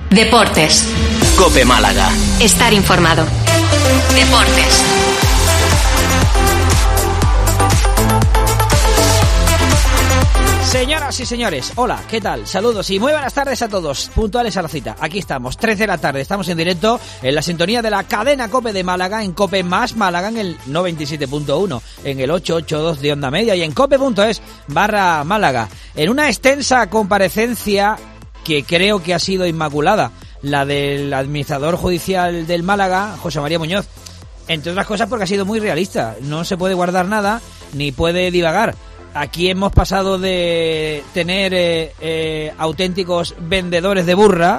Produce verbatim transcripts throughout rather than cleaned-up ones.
Deportes. COPE Málaga. Estar informado. Deportes. Señoras y señores, hola, ¿qué tal? Saludos y muy buenas tardes a todos, puntuales a la cita. Aquí estamos, tres de la tarde, estamos en directo en la sintonía de la cadena COPE de Málaga, en COPE más Málaga, en el noventa y siete punto uno, en el ochocientos ochenta y dos de onda media y en cope.es barra Málaga. En una extensa comparecencia que creo que ha sido inmaculada, la del administrador judicial del Málaga, José María Muñoz, entre otras cosas porque ha sido muy realista, no se puede guardar nada ni puede divagar. Aquí hemos pasado de tener eh, eh, auténticos vendedores de burra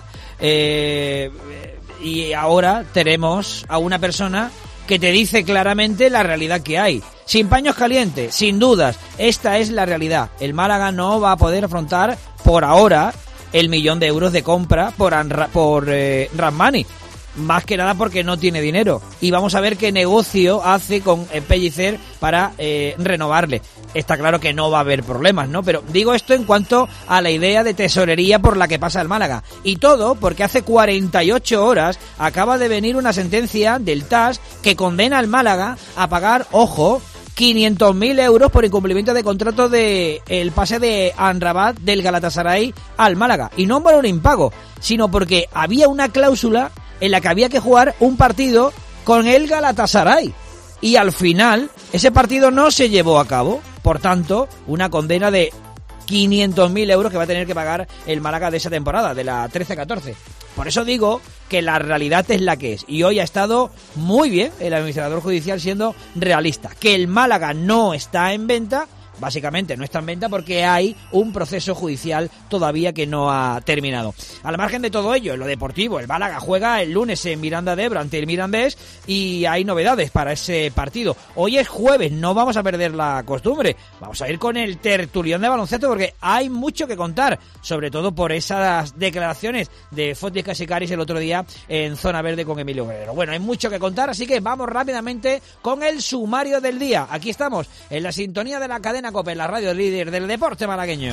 eh, y ahora tenemos a una persona que te dice claramente la realidad que hay. Sin paños calientes, sin dudas, esta es la realidad. El Málaga no va a poder afrontar por ahora el millón de euros de compra por, Anra, por eh, Rahmani. Más que nada porque no tiene dinero. Y vamos a ver qué negocio hace con Pellicer para eh, renovarle. Está claro que no va a haber problemas, ¿no? Pero digo esto en cuanto a la idea de tesorería por la que pasa el Málaga. Y todo porque hace cuarenta y ocho horas acaba de venir una sentencia del T A S que condena al Málaga a pagar, ojo, quinientos mil euros por incumplimiento de contrato de el pase de Amrabat del Galatasaray al Málaga. Y no por un impago, sino porque había una cláusula en la que había que jugar un partido con el Galatasaray. Y al final, ese partido no se llevó a cabo. Por tanto, una condena de quinientos mil euros que va a tener que pagar el Málaga de esa temporada, de la trece catorce. Por eso digo que la realidad es la que es. Y hoy ha estado muy bien el administrador judicial siendo realista. Que el Málaga no está en venta. Básicamente no está en venta porque hay un proceso judicial todavía que no ha terminado. Al margen de todo ello, en lo deportivo, el Málaga juega el lunes en Miranda de Ebro ante el Mirandés y hay novedades para ese partido. Hoy es jueves, no vamos a perder la costumbre. Vamos a ir con el tertulión de baloncesto porque hay mucho que contar, sobre todo por esas declaraciones de Fotis Casicaris el otro día en Zona Verde con Emilio Guerrero. Bueno, hay mucho que contar, así que vamos rápidamente con el sumario del día. Aquí estamos, en la sintonía de la cadena COPE, la radio líder del deporte malagueño.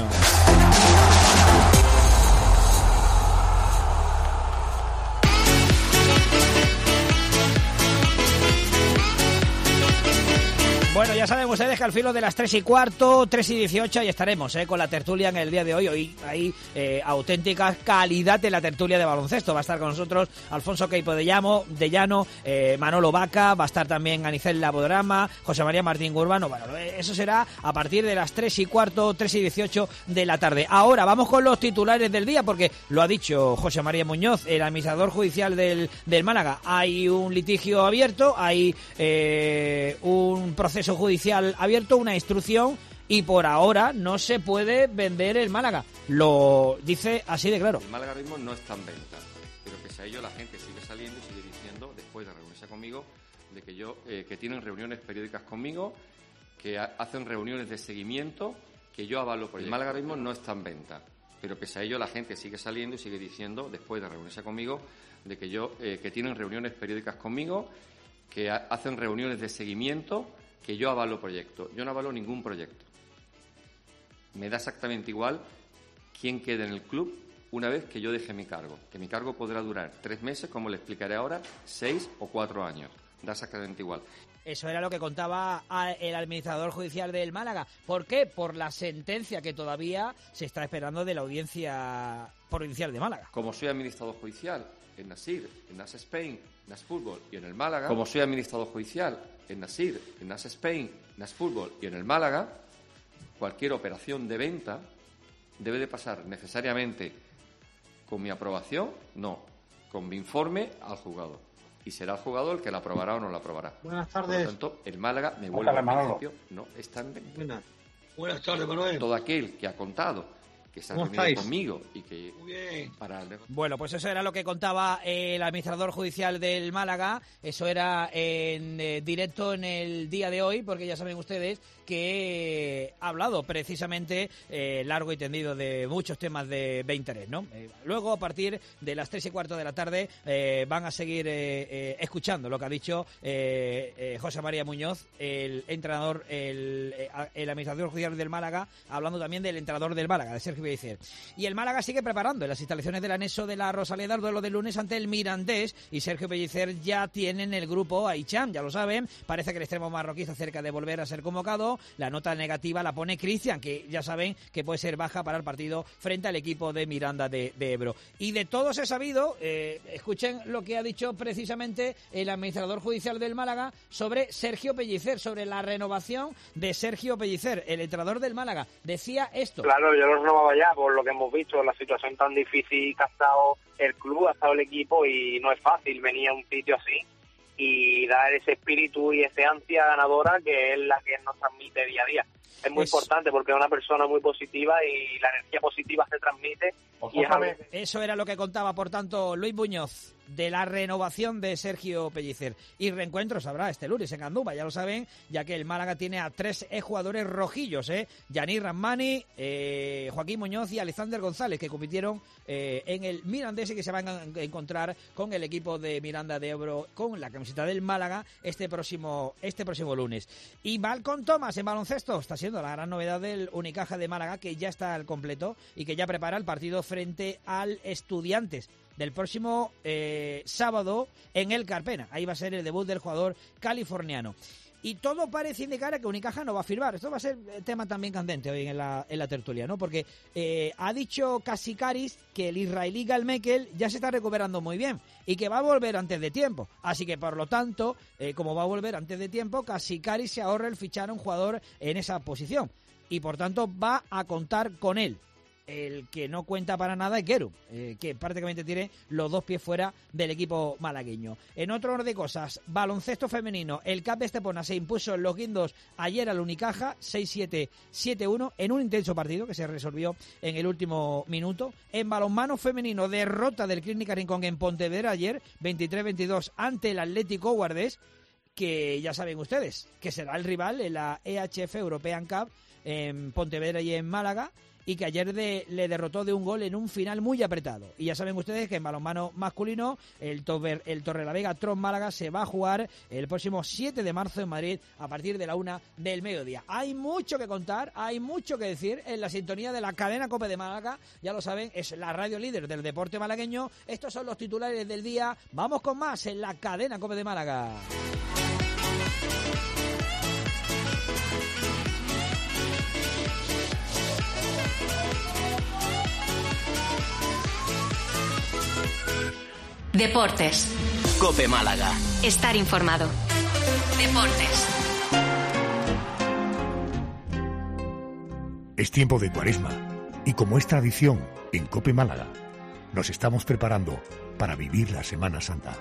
Bueno, ya saben ustedes que al filo de las tres y cuarto, tres y dieciocho, ahí estaremos eh, con la tertulia en el día de hoy. Hoy hay eh, auténtica calidad en la tertulia de baloncesto. Va a estar con nosotros Alfonso Queipo de, Llamo, de Llano, eh, Manolo Vaca, va a estar también Anicel Labodrama, José María Martín Urbano. Bueno, eso será a partir de las tres y cuarto, tres y dieciocho de la tarde. Ahora vamos con los titulares del día porque lo ha dicho José María Muñoz, el administrador judicial del, del Málaga. Hay un litigio abierto, hay eh, un proceso judicial abierto, una instrucción y por ahora no se puede vender el Málaga. Lo dice así de claro. El Málaga ahora mismo no está en venta, pero pese a ello la gente sigue saliendo y sigue diciendo, después de reunirse conmigo, de que yo eh, que tienen reuniones periódicas conmigo, que ha, hacen reuniones de seguimiento, que yo avalo por ello. El Málaga ahora mismo no está en venta, pero pese a ello la gente sigue saliendo y sigue diciendo, después de reunirse conmigo, de que yo eh, que tienen reuniones periódicas conmigo, que ha, hacen reuniones de seguimiento, que yo avalo proyecto. Yo no avalo ningún proyecto. Me da exactamente igual quién quede en el club una vez que yo deje mi cargo. Que mi cargo podrá durar tres meses, como le explicaré ahora, seis o cuatro años. Da exactamente igual. Eso era lo que contaba el administrador judicial del Málaga. ¿Por qué? Por la sentencia que todavía se está esperando de la audiencia provincial de Málaga. Como soy administrador judicial en Nasir, en Nas Spain, Nas Fútbol y en el Málaga, como soy administrador judicial en Nasir, en Nas Spain, Nas Fútbol y en el Málaga, cualquier operación de venta debe de pasar necesariamente con mi aprobación, no, con mi informe al juzgado. Y será el jugador el que la aprobará o no la aprobará. Buenas tardes. Por lo tanto, el Málaga, me vuelvo al principio, no está en venta. Buenas. Buenas tardes, Manuel. Todo aquel que ha contado que se ha reunido conmigo y que... Muy bien. Para el... Bueno, pues eso era lo que contaba el administrador judicial del Málaga. Eso era en eh, directo en el día de hoy, porque ya saben ustedes que ha hablado precisamente eh, largo y tendido de muchos temas de, de interés, ¿no? Eh, luego, a partir de las tres y cuarto de la tarde, eh, van a seguir eh, eh, escuchando lo que ha dicho eh, eh, José María Muñoz, el entrenador, el, el administrador judicial del Málaga, hablando también del entrenador del Málaga, de Sergio Pellicer. Y el Málaga sigue preparando en las instalaciones del anexo de la Rosaleda el duelo de lunes ante el Mirandés, y Sergio Pellicer ya tiene en el grupo a Hicham, ya lo saben. Parece que el extremo marroquí está cerca de volver a ser convocado. La nota negativa la pone Cristian, que ya saben que puede ser baja para el partido frente al equipo de Miranda de, de Ebro. Y de todos he sabido, eh, escuchen lo que ha dicho precisamente el administrador judicial del Málaga sobre Sergio Pellicer, sobre la renovación de Sergio Pellicer, el entrenador del Málaga. Decía esto. Claro, yo lo renovaba ya por lo que hemos visto, la situación tan difícil que ha estado el club, ha estado el equipo, y no es fácil venir a un sitio así y dar ese espíritu y esa ansia ganadora que es la que nos transmite día a día. Es muy es... importante porque es una persona muy positiva y la energía positiva se transmite. Y es algo... Eso era lo que contaba, por tanto, Luis Muñoz, de la renovación de Sergio Pellicer. Y reencuentros habrá este lunes en Andúba, ya lo saben, ya que el Málaga tiene a tres jugadores rojillos, ¿eh? Yanir Rahmani, eh, Joaquín Muñoz y Alexander González, que compitieron eh, en el Mirandés y que se van a encontrar con el equipo de Miranda de Ebro con la camiseta del Málaga este próximo este próximo lunes. Y Malcolm Thomas en baloncesto está siendo la gran novedad del Unicaja de Málaga, que ya está al completo y que ya prepara el partido frente al Estudiantes del próximo eh, sábado en el Carpena. Ahí va a ser el debut del jugador californiano. Y todo parece indicar a que Unicaja no va a firmar. Esto va a ser tema también candente hoy en la, en la tertulia, ¿no? Porque eh, ha dicho Casikaris que el israelí Gal Mekel ya se está recuperando muy bien y que va a volver antes de tiempo. Así que, por lo tanto, eh, como va a volver antes de tiempo, Casikaris se ahorra el fichar a un jugador en esa posición. Y, por tanto, va a contar con él. El que no cuenta para nada es Kerum, eh, que prácticamente tiene los dos pies fuera del equipo malagueño. En otro orden de cosas, baloncesto femenino, el C A P Estepona se impuso en los guindos ayer al Unicaja seis siete, siete uno en un intenso partido que se resolvió en el último minuto. En balonmano femenino, derrota del Clínica Rincón en Pontevedra ayer veintitrés veintidós ante el Atlético Guardés, que ya saben ustedes que será el rival en la E H F European Cup en Pontevedra y en Málaga, y que ayer de, le derrotó de un gol en un final muy apretado. Y ya saben ustedes que en balonmano masculino el, Tober, el Torrelavega Tron Málaga se va a jugar el próximo siete de marzo en Madrid a partir de la una del mediodía. Hay mucho que contar, hay mucho que decir en la sintonía de la cadena COPE de Málaga. Ya lo saben, es la radio líder del deporte malagueño. Estos son los titulares del día. Vamos con más en la cadena COPE de Málaga. Deportes. COPE Málaga. Estar informado. Deportes. Es tiempo de Cuaresma y, como es tradición en COPE Málaga, nos estamos preparando para vivir la Semana Santa.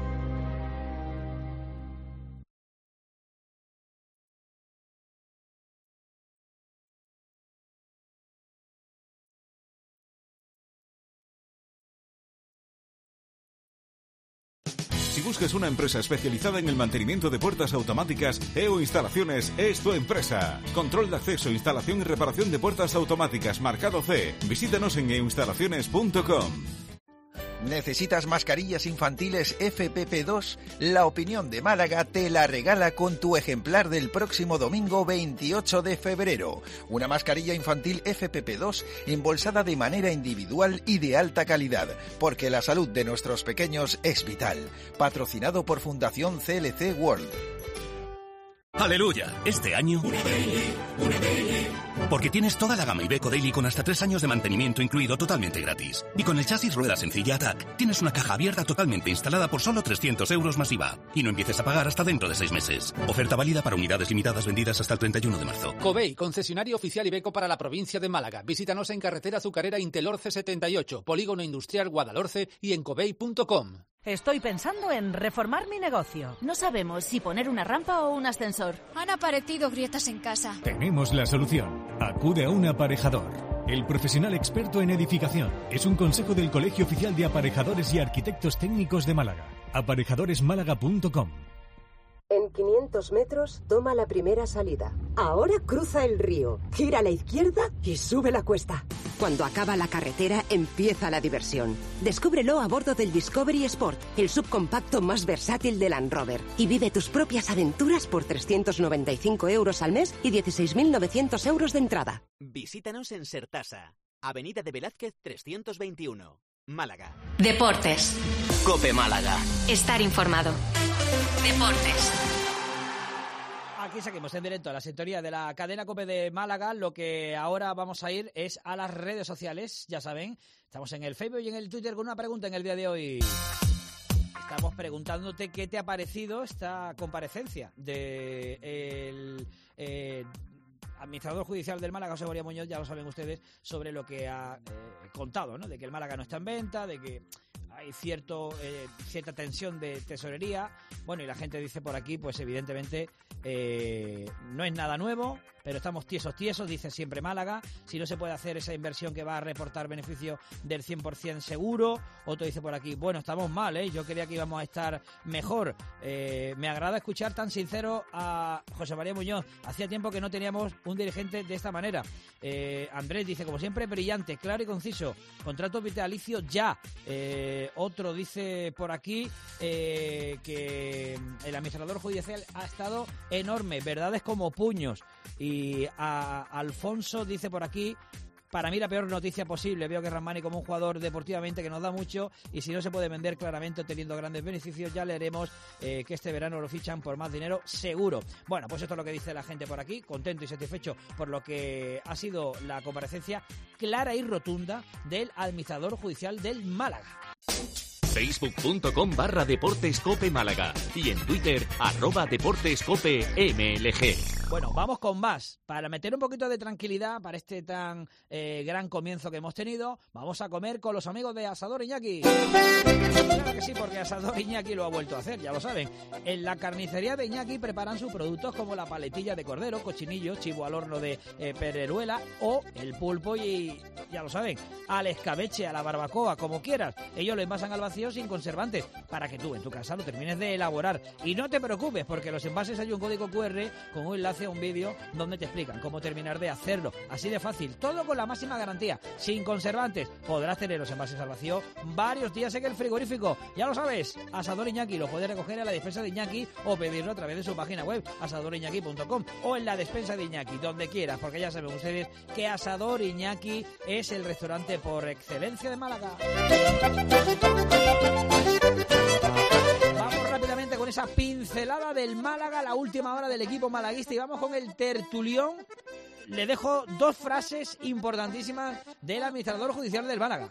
Si buscas una empresa especializada en el mantenimiento de puertas automáticas, E O Instalaciones es tu empresa. Control de acceso, instalación y reparación de puertas automáticas marcado C. Visítanos en e o instalaciones punto com. ¿Necesitas mascarillas infantiles F P P dos? La Opinión de Málaga te la regala con tu ejemplar del próximo domingo veintiocho de febrero. Una mascarilla infantil F P P dos embolsada de manera individual y de alta calidad, porque la salud de nuestros pequeños es vital. Patrocinado por Fundación C L C World. ¡Aleluya! Este año... Porque tienes toda la gama Iveco Daily con hasta tres años de mantenimiento incluido totalmente gratis. Y con el chasis rueda sencilla Attack, tienes una caja abierta totalmente instalada por solo trescientos euros más I V A. Y no empieces a pagar hasta dentro de seis meses. Oferta válida para unidades limitadas vendidas hasta el treinta y uno de marzo. Covey, concesionario oficial Iveco para la provincia de Málaga. Visítanos en carretera azucarera Intelorce setenta y ocho, Polígono Industrial Guadalhorce y en covey punto com. Estoy pensando en reformar mi negocio. No sabemos si poner una rampa o un ascensor. Han aparecido grietas en casa. Tenemos la solución. Acude a un aparejador. El profesional experto en edificación. Es un consejo del Colegio Oficial de Aparejadores y Arquitectos Técnicos de Málaga. aparejadores málaga punto com. En quinientos metros, toma la primera salida. Ahora cruza el río, gira a la izquierda y sube la cuesta. Cuando acaba la carretera, empieza la diversión. Descúbrelo a bordo del Discovery Sport, el subcompacto más versátil de Land Rover. Y vive tus propias aventuras por trescientos noventa y cinco euros al mes y dieciséis mil novecientos euros de entrada. Visítanos en Sertasa. Avenida de Velázquez trescientos veintiuno, Málaga. Deportes. COPE Málaga. Estar informado. Deportes. Aquí seguimos en directo a la sintonía de la cadena COPE de Málaga. Lo que ahora vamos a ir es a las redes sociales, ya saben. Estamos en el Facebook y en el Twitter con una pregunta en el día de hoy. Estamos preguntándote qué te ha parecido esta comparecencia de el eh, administrador judicial del Málaga, José María Muñoz, ya lo saben ustedes, sobre lo que ha eh, contado, ¿no? De que el Málaga no está en venta, de que hay cierto eh, cierta tensión de tesorería. Bueno, y la gente dice por aquí, pues evidentemente eh, no es nada nuevo, pero estamos tiesos, tiesos, dice siempre Málaga. Si no se puede hacer esa inversión que va a reportar beneficio del cien por ciento seguro. Otro dice por aquí, bueno, estamos mal, ¿eh? Yo creía que íbamos a estar mejor. Eh, me agrada escuchar tan sincero a José María Muñoz. Hacía tiempo que no teníamos un dirigente de esta manera. Eh, Andrés dice, como siempre, brillante, claro y conciso. Contrato vitalicio ya. Eh, otro dice por aquí eh, que el administrador judicial ha estado enorme, verdades como puños. Y a Alfonso dice por aquí, para mí la peor noticia posible. Veo que Ramani como un jugador deportivamente que nos da mucho, y si no se puede vender claramente teniendo grandes beneficios, ya leeremos eh, que este verano lo fichan por más dinero seguro. Bueno, pues esto es lo que dice la gente por aquí, contento y satisfecho por lo que ha sido la comparecencia clara y rotunda del administrador judicial del Málaga. Facebook.com barra Deportes Cope Málaga y en Twitter arroba Deportes Cope M L G. Bueno, vamos con más. Para meter un poquito de tranquilidad para este tan eh, gran comienzo que hemos tenido, vamos a comer con los amigos de Asador Iñaki. Claro que sí, porque Asador Iñaki lo ha vuelto a hacer, ya lo saben. En la carnicería de Iñaki preparan sus productos como la paletilla de cordero, cochinillo, chivo al horno de eh, Pereruela o el pulpo y, ya lo saben, al escabeche, a la barbacoa, como quieras. Ellos lo envasan al vacío sin conservantes para que tú en tu casa lo termines de elaborar. Y no te preocupes, porque en los envases hay un código cu erre con un enlace a un vídeo donde te explican cómo terminar de hacerlo. Así de fácil, todo con la máxima garantía, sin conservantes. Podrás tener los envases al vacío varios días en el frigorífico. Ya lo sabes, Asador Iñaki lo puedes recoger en la despensa de Iñaki o pedirlo a través de su página web, asador iñaki punto com, o en la despensa de Iñaki, donde quieras, porque ya saben ustedes que Asador Iñaki es el restaurante por excelencia de Málaga. Vamos rápidamente con esa pincelada del Málaga, la última hora del equipo malaguista, y vamos con el tertulión. Le dejo dos frases importantísimas del administrador judicial del Málaga.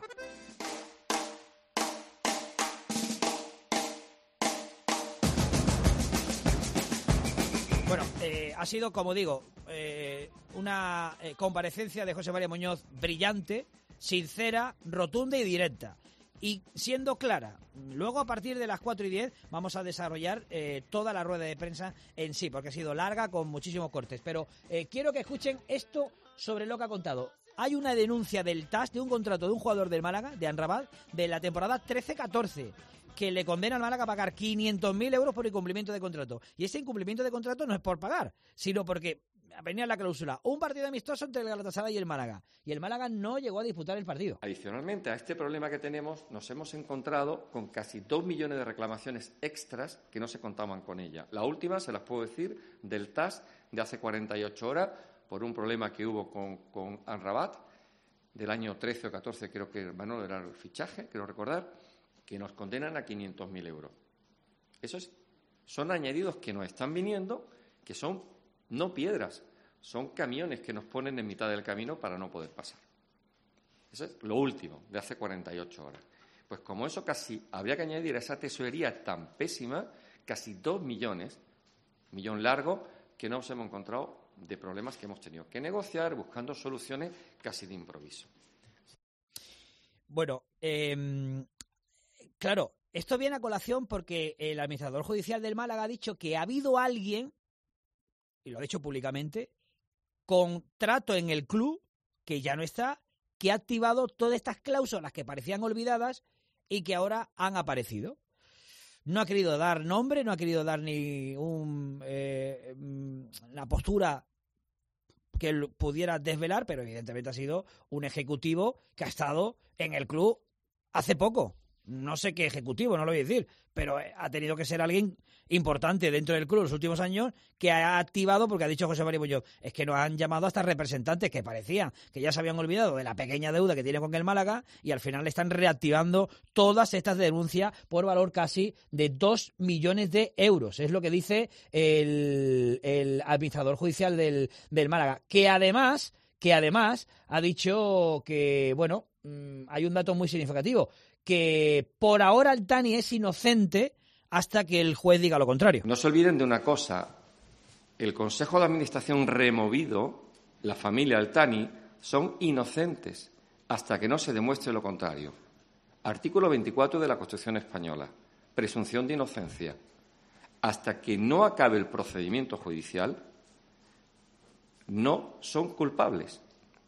Bueno, eh, ha sido, como digo, eh, una eh, comparecencia de José María Muñoz brillante, sincera, rotunda y directa. Y siendo clara. Luego, a partir de las cuatro y diez, vamos a desarrollar eh, toda la rueda de prensa en sí, porque ha sido larga, con muchísimos cortes. Pero eh, quiero que escuchen esto sobre lo que ha contado. Hay una denuncia del T A S de un contrato de un jugador del Málaga, de Amrabat, de la temporada trece catorce, que le condena al Málaga a pagar quinientos mil euros por incumplimiento de contrato. Y ese incumplimiento de contrato no es por pagar, sino porque venía la cláusula, un partido amistoso entre el Galatasaray y el Málaga, y el Málaga no llegó a disputar el partido. Adicionalmente a este problema que tenemos, nos hemos encontrado con casi dos millones de reclamaciones extras que no se contaban con ella. La última, se las puedo decir, del T A S de hace cuarenta y ocho horas, por un problema que hubo con, con Amrabat, del año trece o catorce, creo que Manolo era el fichaje, quiero recordar, que nos condenan a quinientos mil euros. Esos son añadidos que nos están viniendo, que son no piedras, son camiones que nos ponen en mitad del camino para no poder pasar. Eso es lo último, de hace cuarenta y ocho horas. Pues como eso casi habría que añadir a esa tesorería tan pésima, casi dos millones, millón largo, que nos hemos encontrado de problemas que hemos tenido que negociar, buscando soluciones casi de improviso. Bueno, eh, claro, esto viene a colación porque el administrador judicial del Málaga ha dicho que ha habido alguien, y lo ha dicho públicamente, con trato en el club, que ya no está, que ha activado todas estas cláusulas que parecían olvidadas y que ahora han aparecido. No ha querido dar nombre, no ha querido dar ni un, eh, una postura que pudiera desvelar, pero evidentemente ha sido un ejecutivo que ha estado en el club hace poco. no sé qué ejecutivo, no lo voy a decir, pero ha tenido que ser alguien importante dentro del club en los últimos años que ha activado, porque ha dicho José María Muñoz, es que nos han llamado hasta representantes que parecía que ya se habían olvidado de la pequeña deuda que tiene con el Málaga y al final le están reactivando todas estas denuncias por valor casi de dos millones de euros. Es lo que dice el, el administrador judicial del, del Málaga, que además, que además ha dicho que, bueno, hay un dato muy significativo, que por ahora Altani es inocente hasta que el juez diga lo contrario. No se olviden de una cosa, el Consejo de Administración removido, la familia Altani, son inocentes hasta que no se demuestre lo contrario. Artículo veinticuatro de la Constitución española, presunción de inocencia. Hasta que no acabe el procedimiento judicial, no son culpables.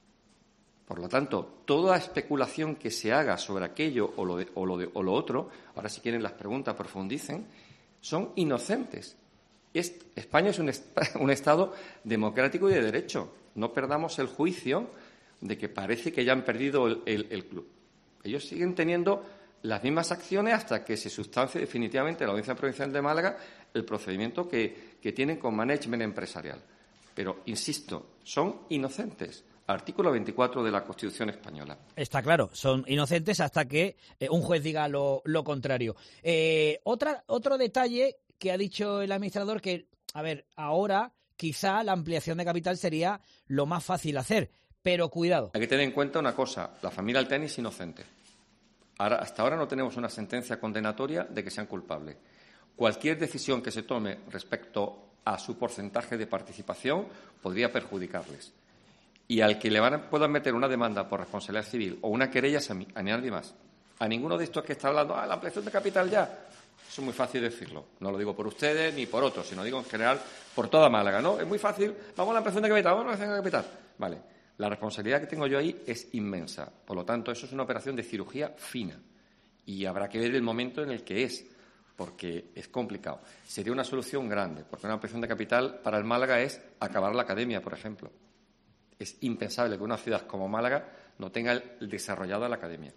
Por lo tanto, toda especulación que se haga sobre aquello o lo, de, o, lo de, o lo otro, ahora si quieren las preguntas profundicen, son inocentes. Es, España es un, est un Estado democrático y de derecho. No perdamos el juicio de que parece que ya han perdido el, el, el club. Ellos siguen teniendo las mismas acciones hasta que se sustancie definitivamente en la Audiencia Provincial de Málaga el procedimiento que, que tienen con management empresarial. Pero, insisto, son inocentes. Artículo veinticuatro de la Constitución española. Está claro, son inocentes hasta que eh, un juez diga lo, lo contrario. Eh, otra, otro detalle que ha dicho el administrador que, a ver, ahora quizá la ampliación de capital sería lo más fácil hacer, pero cuidado. Hay que tener en cuenta una cosa, la familia Altani es inocente. Ahora, hasta ahora no tenemos una sentencia condenatoria de que sean culpables. Cualquier decisión que se tome respecto a su porcentaje de participación podría perjudicarles. Y al que le van a, puedan meter una demanda por responsabilidad civil o una querella a nadie más. A ninguno de estos que está hablando, ah, la ampliación de capital ya. Eso es muy fácil decirlo. No lo digo por ustedes ni por otros, sino digo en general por toda Málaga, ¿no? Es muy fácil, vamos a la ampliación de capital, vamos a la ampliación de capital. Vale, la responsabilidad que tengo yo ahí es inmensa. Por lo tanto, eso es una operación de cirugía fina. Y habrá que ver el momento en el que es, porque es complicado. Sería una solución grande, porque una ampliación de capital para el Málaga es acabar la academia, por ejemplo. Es impensable que una ciudad como Málaga no tenga el desarrollado la academia.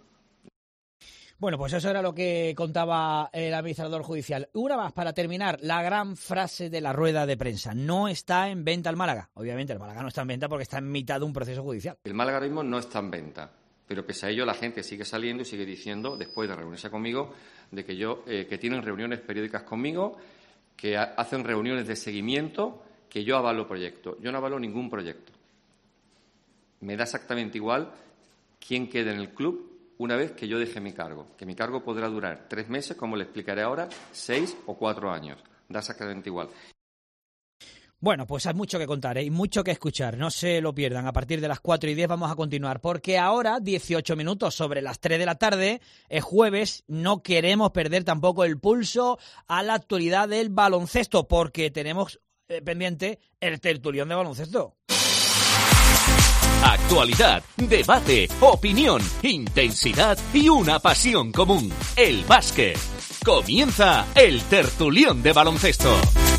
Bueno, pues eso era lo que contaba el administrador judicial. Una más para terminar, la gran frase de la rueda de prensa. No está en venta el Málaga. Obviamente el Málaga no está en venta porque está en mitad de un proceso judicial. El Málaga ahora mismo no está en venta, pero pese a ello la gente sigue saliendo y sigue diciendo, después de reunirse conmigo, de que yo eh, que tienen reuniones periódicas conmigo, que ha, hacen reuniones de seguimiento, que yo avalo proyectos. Yo no avalo ningún proyecto. Me da exactamente igual quién quede en el club una vez que yo deje mi cargo. Que mi cargo podrá durar tres meses, como le explicaré ahora, seis o cuatro años. Da exactamente igual. Bueno, pues hay mucho que contar, ¿eh? Y mucho que escuchar. No se lo pierdan. A partir de las cuatro y diez vamos a continuar. Porque ahora, dieciocho minutos sobre las tres de la tarde, es jueves, no queremos perder tampoco el pulso a la actualidad del baloncesto, porque tenemos eh, pendiente el tertulión de baloncesto. Actualidad, debate, opinión, intensidad y una pasión común. El básquet. Comienza el tertulión de baloncesto.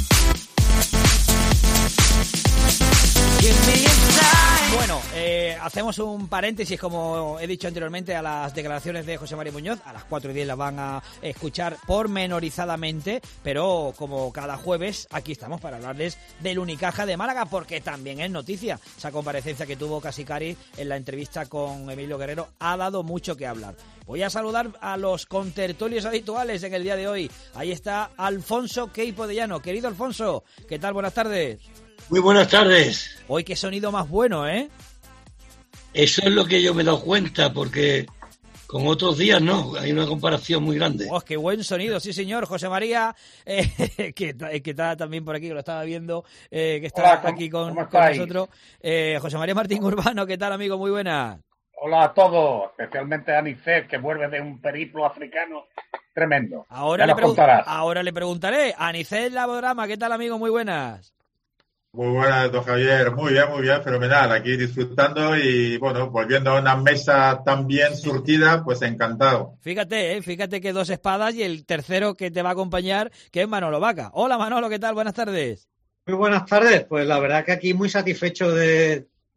Bueno, eh, hacemos un paréntesis, como he dicho anteriormente, a las declaraciones de José María Muñoz. A las cuatro y diez las van a escuchar pormenorizadamente, pero como cada jueves, aquí estamos para hablarles del Unicaja de Málaga, porque también es noticia. Esa comparecencia que tuvo Casicari en la entrevista con Emilio Guerrero ha dado mucho que hablar. Voy a saludar a los contertulios habituales en el día de hoy. Ahí está Alfonso Queipo de Llano. Querido Alfonso, ¿qué tal? Buenas tardes. Muy buenas tardes. Hoy qué sonido más bueno, ¿eh? Eso es lo que yo me he dado cuenta, porque con otros días no, hay una comparación muy grande. ¡Oh, qué buen sonido! Sí, señor. José María, eh, que, que está también por aquí, que lo estaba viendo, eh, que está Hola, ¿cómo, aquí con, ¿cómo con nosotros. Eh, José María Martín Urbano, ¿qué tal, amigo? Muy buenas. Hola a todos, especialmente a Anicet, que vuelve de un periplo africano tremendo. Ahora, le, pregun- ahora le preguntaré. Anicet Laborama, ¿qué tal, amigo? Muy buenas. Muy buenas, don Javier. Muy bien, muy bien, fenomenal. Aquí disfrutando y, bueno, volviendo a una mesa tan bien surtida, pues encantado. Fíjate, ¿eh? Fíjate que dos espadas y el tercero que te va a acompañar, que es Manolo Vaca. Hola, Manolo, ¿qué tal? Buenas tardes. Muy buenas tardes. Pues la verdad que aquí muy satisfecho de, de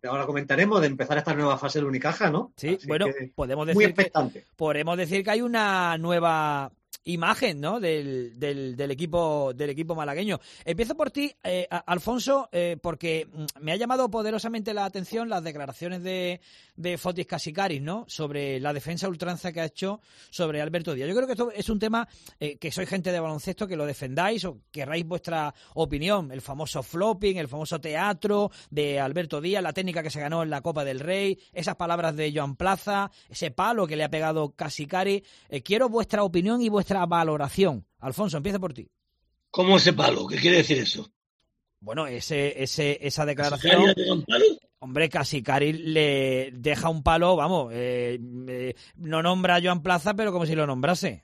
ahora comentaremos, de empezar esta nueva fase del Unicaja, ¿no? Sí, Así bueno, que podemos muy decir expectante. que, podemos decir que hay una nueva imagen, ¿no? Del, del, del equipo del equipo malagueño. Empiezo por ti, eh, Alfonso, eh, porque me ha llamado poderosamente la atención las declaraciones de, de Fotis Casicaris, ¿no? Sobre la defensa ultranza que ha hecho sobre Alberto Díaz. Yo creo que esto es un tema eh, que sois gente de baloncesto, que lo defendáis o querráis vuestra opinión. El famoso flopping, el famoso teatro de Alberto Díaz, la técnica que se ganó en la Copa del Rey, esas palabras de Joan Plaza, ese palo que le ha pegado Casicaris. Eh, quiero vuestra opinión y vuestra valoración. Alfonso, empieza por ti. ¿Cómo ese palo? ¿Qué quiere decir eso? Bueno, ese, ese, esa declaración... ¿Casicaris le pega un palo? Hombre, Casicaris le deja un palo, vamos, eh, eh, no nombra a Joan Plaza, pero como si lo nombrase.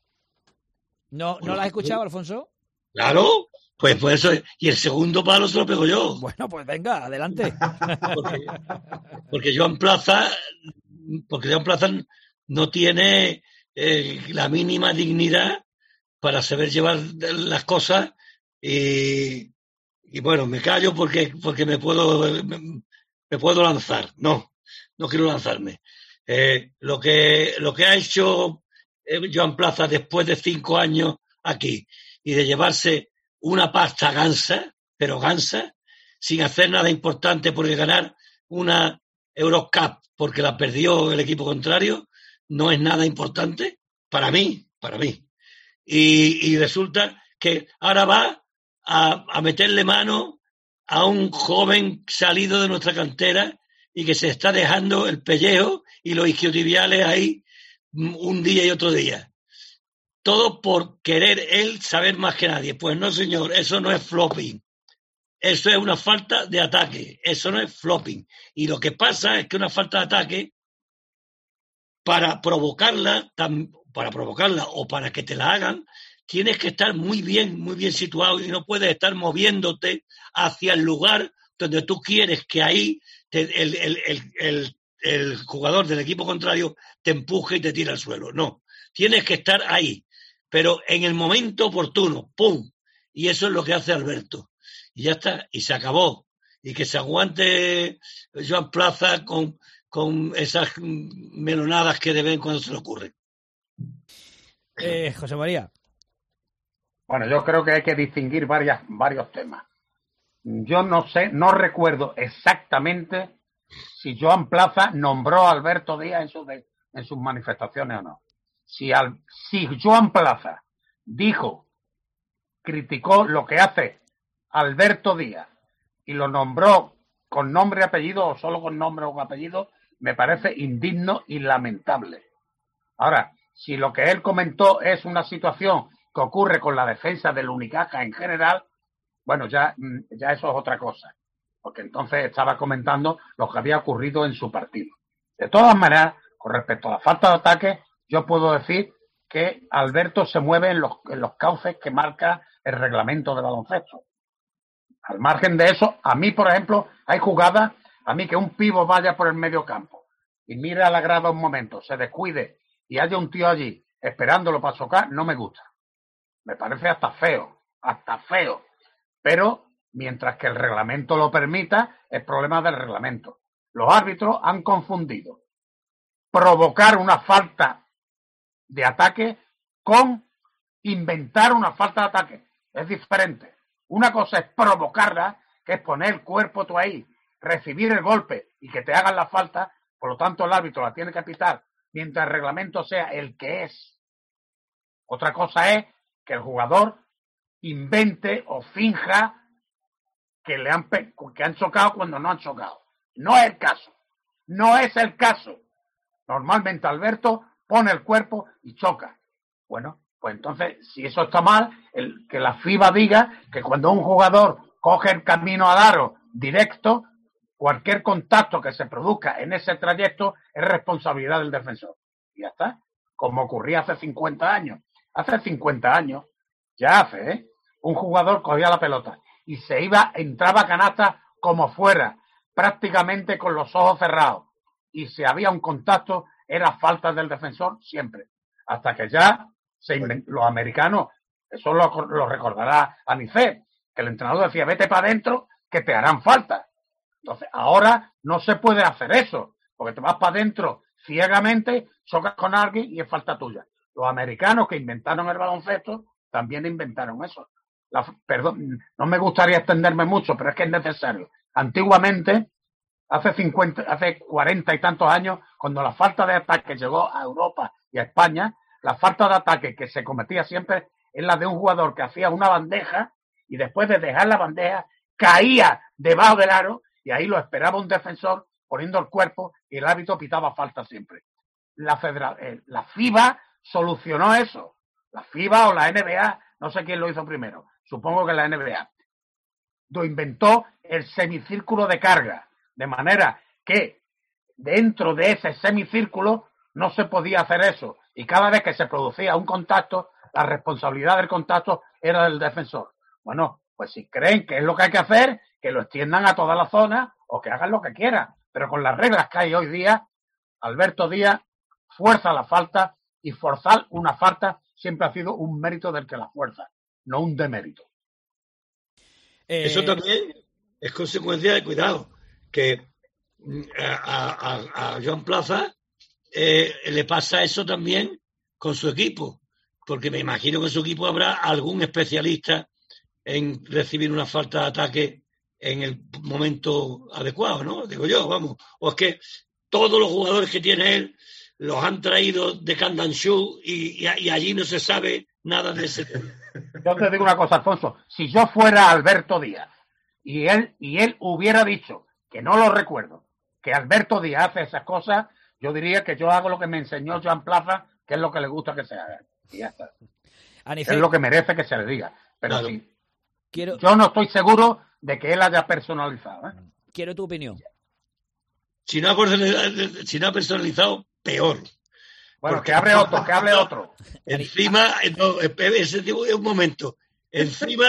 ¿No, ¿no la has escuchado, Alfonso? Claro, pues por eso. Y el segundo palo se lo pego yo. Bueno, pues venga, adelante. porque, porque Joan Plaza, porque Joan Plaza no tiene eh, la mínima dignidad para saber llevar las cosas y, y bueno, me callo porque porque me puedo me, me puedo lanzar. No, no quiero lanzarme. Eh, lo que lo que ha hecho eh, Joan Plaza después de cinco años aquí y de llevarse una pasta gansa, pero gansa, sin hacer nada importante porque ganar una Eurocup porque la perdió el equipo contrario, no es nada importante para mí, para mí. Y, y resulta que ahora va a, a meterle mano a un joven salido de nuestra cantera y que se está dejando el pellejo y los isquiotibiales ahí un día y otro día. Todo por querer él saber más que nadie. Pues no, señor, eso no es flopping. Eso es una falta de ataque. Eso no es flopping. Y lo que pasa es que una falta de ataque, para provocarla, para provocarla o para que te la hagan, tienes que estar muy bien, muy bien situado y no puedes estar moviéndote hacia el lugar donde tú quieres que ahí te, el, el, el, el, el jugador del equipo contrario te empuje y te tire al suelo. No, tienes que estar ahí, pero en el momento oportuno, ¡pum! Y eso es lo que hace Alberto. Y ya está, y se acabó. Y que se aguante Joan Plaza con, con esas melonadas que de vez en cuando se le ocurren. Eh, José María. Bueno, yo creo que hay que distinguir varias, varios temas. Yo no sé, no recuerdo exactamente si Joan Plaza nombró a Alberto Díaz en, su de, en sus manifestaciones o no. Si, al, si Joan Plaza dijo, criticó lo que hace Alberto Díaz y lo nombró con nombre y apellido o solo con nombre o apellido, me parece indigno y lamentable. Ahora, si lo que él comentó es una situación que ocurre con la defensa del Unicaja en general, bueno, ya, ya eso es otra cosa, porque entonces estaba comentando lo que había ocurrido en su partido. De todas maneras, con respecto a la falta de ataque, yo puedo decir que Alberto se mueve en los, en los cauces que marca el reglamento de baloncesto. Al margen de eso, a mí, por ejemplo, hay jugadas, a mí que un pivo vaya por el medio campo y mire a la grada un momento, se descuide y haya un tío allí esperándolo para socar, no me gusta. Me parece hasta feo, hasta feo. Pero, mientras que el reglamento lo permita, es problema del reglamento. Los árbitros han confundido provocar una falta de ataque con inventar una falta de ataque. Es diferente. Una cosa es provocarla, que es poner el cuerpo tú ahí, recibir el golpe y que te hagan la falta, por lo tanto el árbitro la tiene que pitar mientras el reglamento sea el que es. Otra cosa es que el jugador invente o finja que le han que han chocado cuando no han chocado. No es el caso. No es el caso. Normalmente Alberto pone el cuerpo y choca. Bueno, pues entonces, si eso está mal, el, que la FIBA diga que cuando un jugador coge el camino al aro directo, cualquier contacto que se produzca en ese trayecto es responsabilidad del defensor. Y ya está. Como ocurría hace cincuenta años. Hace cincuenta años, ya hace, ¿eh? Un jugador cogía la pelota y se iba, entraba a canasta como fuera, prácticamente con los ojos cerrados. Y si había un contacto, era falta del defensor siempre. Hasta que ya se inventó, los americanos, eso lo, lo recordará Anicet, que el entrenador decía, vete para adentro, que te harán falta. Entonces, ahora no se puede hacer eso, porque te vas para adentro ciegamente, chocas con alguien y es falta tuya. Los americanos que inventaron el baloncesto también inventaron eso. La, perdón, no me gustaría extenderme mucho, pero es que es necesario. Antiguamente, hace cincuenta, hace cuarenta y tantos años, cuando la falta de ataque llegó a Europa y a España, la falta de ataque que se cometía siempre es la de un jugador que hacía una bandeja y después de dejar la bandeja caía debajo del aro y ahí lo esperaba un defensor poniendo el cuerpo y el árbitro pitaba falta siempre. La, federal, eh, la FIBA solucionó eso. La FIBA o la N B A, no sé quién lo hizo primero, supongo que la N B A. Lo inventó el semicírculo de carga, de manera que dentro de ese semicírculo no se podía hacer eso. Y cada vez que se producía un contacto, la responsabilidad del contacto era del defensor. Bueno, pues si creen que es lo que hay que hacer, que lo extiendan a toda la zona o que hagan lo que quieran. Pero con las reglas que hay hoy día, Alberto Díaz fuerza la falta y forzar una falta siempre ha sido un mérito del que la fuerza, no un demérito. Eh... Eso también es consecuencia de cuidado, que a, a, a Joan Plaza eh, le pasa eso también con su equipo, porque me imagino que en su equipo habrá algún especialista en recibir una falta de ataque en el momento adecuado, ¿no? Digo yo, vamos. O es que todos los jugadores que tiene él los han traído de Candanshu y, y, y allí no se sabe nada de ese tema. Yo te digo una cosa, Alfonso. Si yo fuera Alberto Díaz y él, y él hubiera dicho, que no lo recuerdo, que Alberto Díaz hace esas cosas, yo diría que yo hago lo que me enseñó Joan Plaza, que es lo que le gusta que se haga. Y ya está. Anife... Es lo que merece que se le diga. Pero claro. sí. Quiero... Yo no estoy seguro de que él haya personalizado. ¿eh? Quiero tu opinión. Si no ha personalizado, si no ha personalizado peor. Bueno, porque... que hable otro, que hable otro. Encima, no, ese tipo de un momento. Encima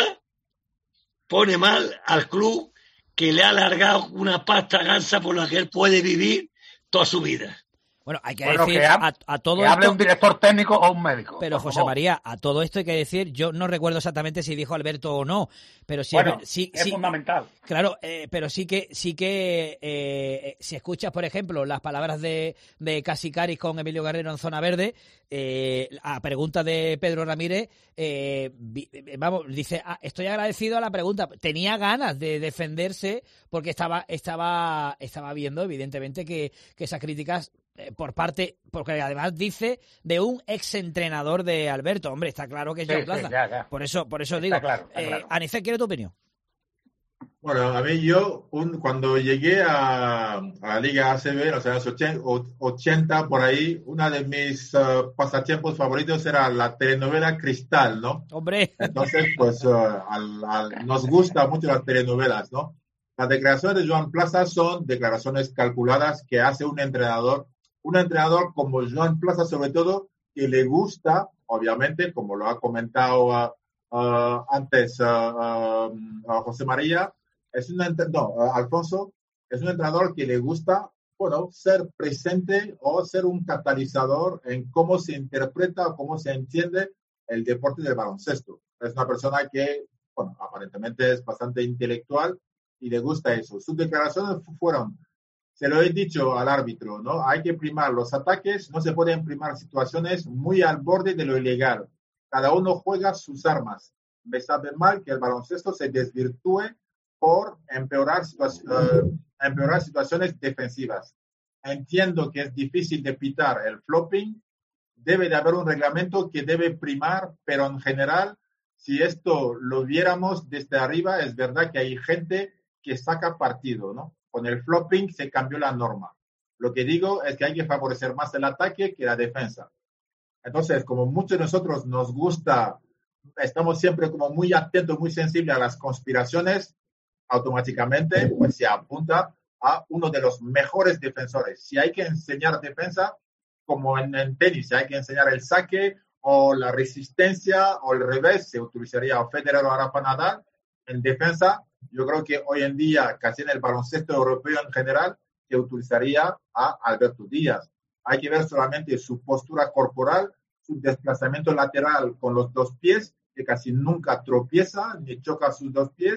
pone mal al club que le ha alargado una pasta gansa por la que él puede vivir toda su vida. Bueno, hay que bueno, decir que ha, a, a todo que esto... hable un director técnico o un médico. Pero José favor. María, a todo esto hay que decir, yo no recuerdo exactamente si dijo Alberto o no, pero sí, bueno, sí, es sí, fundamental. Claro, eh, pero sí que sí que eh, si escuchas, por ejemplo, las palabras de, de Casicaris con Emilio Guerrero en Zona Verde, eh, a pregunta de Pedro Ramírez, eh, vamos, dice, ah, estoy agradecido a la pregunta, tenía ganas de defenderse porque estaba estaba estaba viendo evidentemente que, que esas críticas eh, por parte, porque además dice de un exentrenador de Alberto, hombre, está claro que es Joan sí, Plaza, sí, ya, ya. por eso por eso está digo, claro, está eh, claro. Anife, ¿quiere tu opinión? Bueno, a mí yo, un, cuando llegué a, a la Liga A C B, o sea, en los ochenta, por ahí, uno de mis uh, pasatiempos favoritos era la telenovela Cristal, ¿no? ¡Hombre! Entonces, pues, uh, al, al, nos gustan mucho las telenovelas, ¿no? Las declaraciones de Joan Plaza son declaraciones calculadas que hace un entrenador, un entrenador como Joan Plaza, sobre todo, que le gusta, obviamente, como lo ha comentado uh, uh, antes uh, uh, uh, José María, es un no, uh, Alfonso, es un entrenador que le gusta, bueno, ser presente o ser un catalizador en cómo se interpreta o cómo se entiende el deporte del baloncesto. Es una persona que, bueno, aparentemente es bastante intelectual y le gusta eso. Sus declaraciones fueron, se lo he dicho al árbitro, ¿no? Hay que primar los ataques, no se pueden primar situaciones muy al borde de lo ilegal. Cada uno juega sus armas. Me sabe mal que el baloncesto se desvirtúe por empeorar, situa- uh, empeorar situaciones defensivas. Entiendo que es difícil de pitar el flopping, debe de haber un reglamento que debe primar, pero en general, si esto lo viéramos desde arriba, es verdad que hay gente que saca partido, ¿no? Con el flopping se cambió la norma. Lo que digo es que hay que favorecer más el ataque que la defensa. Entonces, como muchos de nosotros nos gusta, estamos siempre como muy atentos, muy sensibles a las conspiraciones, automáticamente pues se apunta a uno de los mejores defensores. Si hay que enseñar defensa, como en, en tenis, si hay que enseñar el saque o la resistencia o el revés, se utilizaría a Federer o a Rafa Nadal. En defensa, yo creo que hoy en día, casi en el baloncesto europeo en general, se utilizaría a Alberto Díaz. Hay que ver solamente su postura corporal, su desplazamiento lateral con los dos pies, que casi nunca tropieza ni choca sus dos pies,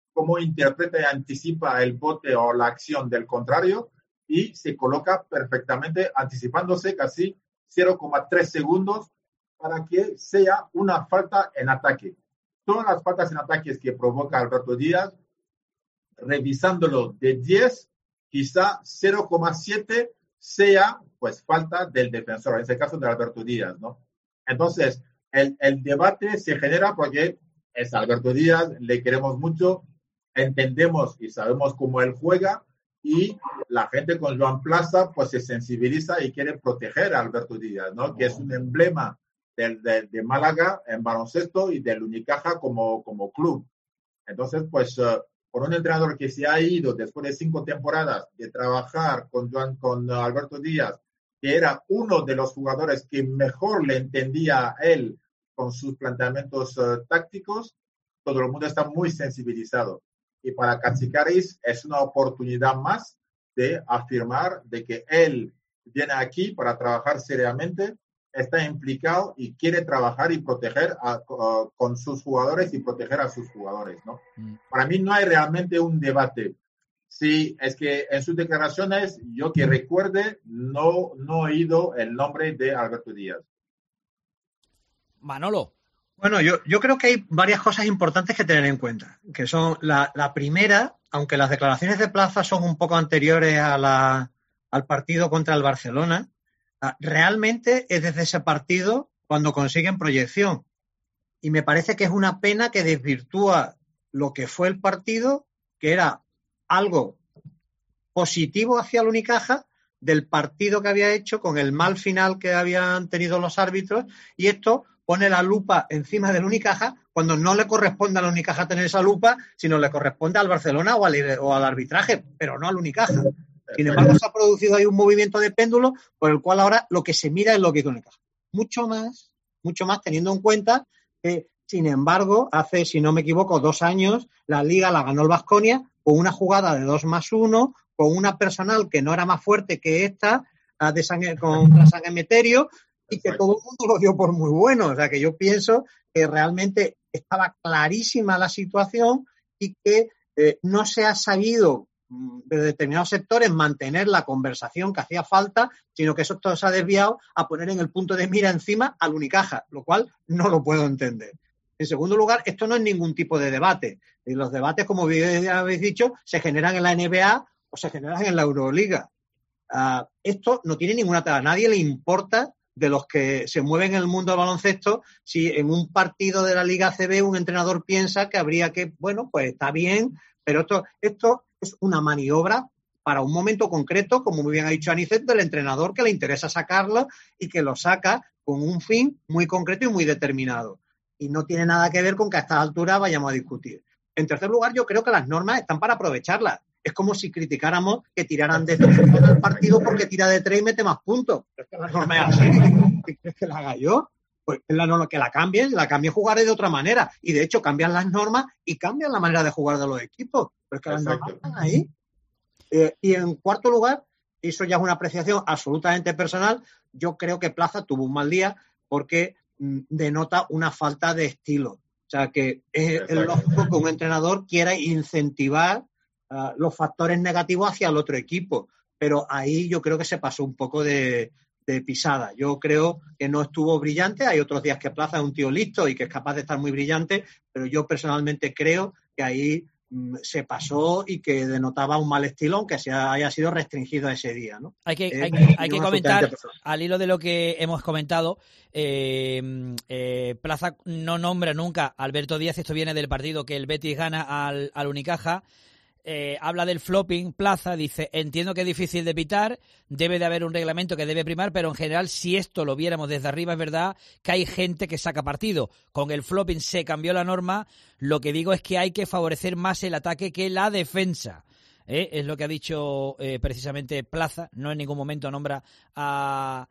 cómo interpreta y anticipa el bote o la acción del contrario y se coloca perfectamente anticipándose casi cero coma tres segundos para que sea una falta en ataque. Todas las faltas en ataques que provoca Alberto Díaz, revisándolo de diez, quizá cero coma siete sea pues falta del defensor, en este caso de Alberto Díaz, ¿no? Entonces, el, el debate se genera porque es Alberto Díaz, le queremos mucho, entendemos y sabemos cómo él juega, y la gente con Joan Plaza pues se sensibiliza y quiere proteger a Alberto Díaz, ¿no? Que es un emblema de, de, de Málaga en baloncesto y del Unicaja como, como club. Entonces, pues, uh, por un entrenador que se ha ido después de cinco temporadas de trabajar con, Joan, con uh, Alberto Díaz, que era uno de los jugadores que mejor le entendía a él con sus planteamientos uh, tácticos, todo el mundo está muy sensibilizado. Y para Katsikaris es una oportunidad más de afirmar de que él viene aquí para trabajar seriamente, está implicado y quiere trabajar y proteger a, uh, con sus jugadores y proteger a sus jugadores, ¿no? Mm. Para mí no hay realmente un debate. Sí, es que en sus declaraciones, yo que recuerde, no, no he oído el nombre de Alberto Díaz. Manolo. Bueno, yo, yo creo que hay varias cosas importantes que tener en cuenta, que son la, la primera, aunque las declaraciones de Plaza son un poco anteriores a la, al partido contra el Barcelona, realmente es desde ese partido cuando consiguen proyección. Y me parece que es una pena que desvirtúa lo que fue el partido, que era algo positivo hacia el Unicaja, del partido que había hecho con el mal final que habían tenido los árbitros, y esto pone la lupa encima del Unicaja cuando no le corresponde al Unicaja tener esa lupa, sino le corresponde al Barcelona o al, o al arbitraje, pero no al Unicaja. Sin embargo, se ha producido ahí un movimiento de péndulo por el cual ahora lo que se mira es lo que hizo Unicaja. Mucho más, mucho más teniendo en cuenta que, sin embargo, hace, si no me equivoco, dos años, la Liga la ganó el Baskonia con una jugada de dos más uno, con una personal que no era más fuerte que esta, de San, contra San Emeterio, y que todo el mundo lo dio por muy bueno. O sea, que yo pienso que realmente estaba clarísima la situación y que eh, no se ha sabido de determinados sectores mantener la conversación que hacía falta, sino que eso todo se ha desviado a poner en el punto de mira encima al Unicaja, lo cual no lo puedo entender. En segundo lugar, esto no es ningún tipo de debate. Y los debates, como bien habéis dicho, se generan en la N B A o se generan en la Euroliga. Uh, esto no tiene ninguna tela. A nadie le importa, de los que se mueven en el mundo del baloncesto, si en un partido de la Liga A C B un entrenador piensa que habría que, bueno, pues está bien, pero esto, esto es una maniobra para un momento concreto, como muy bien ha dicho Anicet, del entrenador que le interesa sacarlo y que lo saca con un fin muy concreto y muy determinado. Y no tiene nada que ver con que a estas alturas vayamos a discutir. En tercer lugar, yo creo que las normas están para aprovecharlas. Es como si criticáramos que tiraran de tres en el partido porque tira de tres y mete más puntos. Pero es que la norma es así. ¿Qué crees que la haga yo? Pues la norma, que la cambien, la cambien, jugaré de otra manera. Y de hecho cambian las normas y cambian la manera de jugar de los equipos. Pero es que las normas están ahí. Eh, y en cuarto lugar, y eso ya es una apreciación absolutamente personal, yo creo que Plaza tuvo un mal día porque mm, denota una falta de estilo. O sea, que es, es lógico que un entrenador quiera incentivar uh, los factores negativos hacia el otro equipo. Pero ahí yo creo que se pasó un poco de, de pisada. Yo creo que no estuvo brillante. Hay otros días que Plaza es un tío listo y que es capaz de estar muy brillante, pero yo personalmente creo que ahí se pasó y que denotaba un mal estilo, aunque se haya sido restringido ese día, ¿no? Hay que, eh, hay, no hay que comentar, al hilo de lo que hemos comentado, eh, eh, Plaza no nombra nunca a Alberto Díaz. Esto viene del partido que el Betis gana al, al Unicaja. Eh, habla del flopping. Plaza dice: entiendo que es difícil de pitar, debe de haber un reglamento que debe primar, pero en general, si esto lo viéramos desde arriba, es verdad que hay gente que saca partido. Con el flopping se cambió la norma. Lo que digo es que hay que favorecer más el ataque que la defensa. ¿Eh? Es lo que ha dicho eh, precisamente Plaza. No en ningún momento nombra a,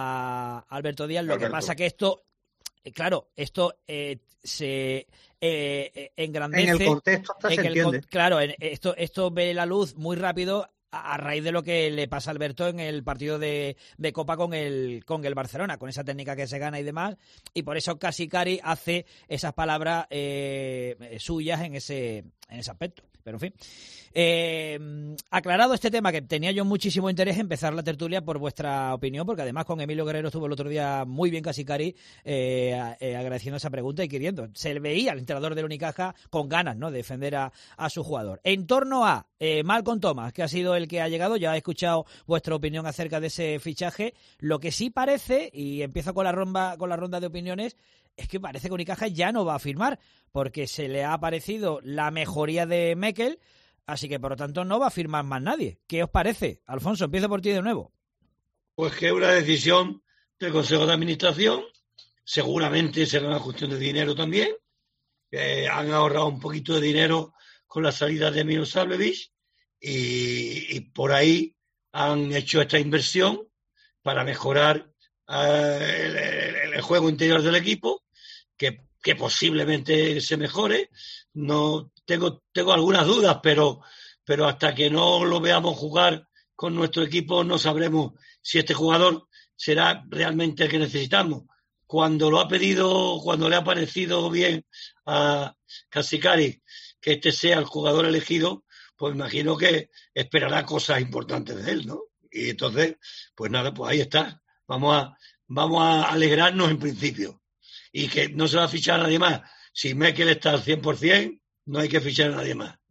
a Alberto Díaz. Lo Alberto. Que pasa que esto, eh, claro, esto eh, se eh, engrandece. En el contexto en se el, entiende. Claro, en, esto, esto ve la luz muy rápido a raíz de lo que le pasa a Alberto en el partido de, de Copa con el con el Barcelona, con esa técnica que se gana y demás, y por eso Casicari hace esas palabras eh, suyas en ese en ese aspecto. Pero en fin, eh, aclarado este tema, que tenía yo muchísimo interés en empezar la tertulia por vuestra opinión, porque además con Emilio Guerrero estuvo el otro día muy bien Casicari eh, eh, agradeciendo esa pregunta y queriendo. Se veía al entrenador del Unicaja con ganas, ¿no?, de defender a, a su jugador. En torno a eh, Malcolm Thomas, que ha sido el que ha llegado, ya he escuchado vuestra opinión acerca de ese fichaje. Lo que sí parece, y empiezo con la ronda, con la ronda de opiniones, es que parece que Unicaja ya no va a firmar, porque se le ha aparecido la mejoría de Mekel, así que por lo tanto no va a firmar más nadie. ¿Qué os parece? Alfonso, empiezo por ti de nuevo. Pues que es una decisión del Consejo de Administración, seguramente será una cuestión de dinero también, eh, han ahorrado un poquito de dinero con la salida de Milošević y, y por ahí han hecho esta inversión para mejorar eh, el, el, el juego interior del equipo, que, que posiblemente se mejore. No tengo tengo algunas dudas, pero pero hasta que no lo veamos jugar con nuestro equipo no sabremos si este jugador será realmente el que necesitamos. Cuando lo ha pedido, cuando le ha parecido bien a Casicari que este sea el jugador elegido, pues imagino que esperará cosas importantes de él, ¿no? Y entonces, pues nada, pues ahí está. Vamos a vamos a alegrarnos en principio. Y que no se va a fichar a nadie más. Si Mekel está al cien por ciento, no hay que fichar a nadie más.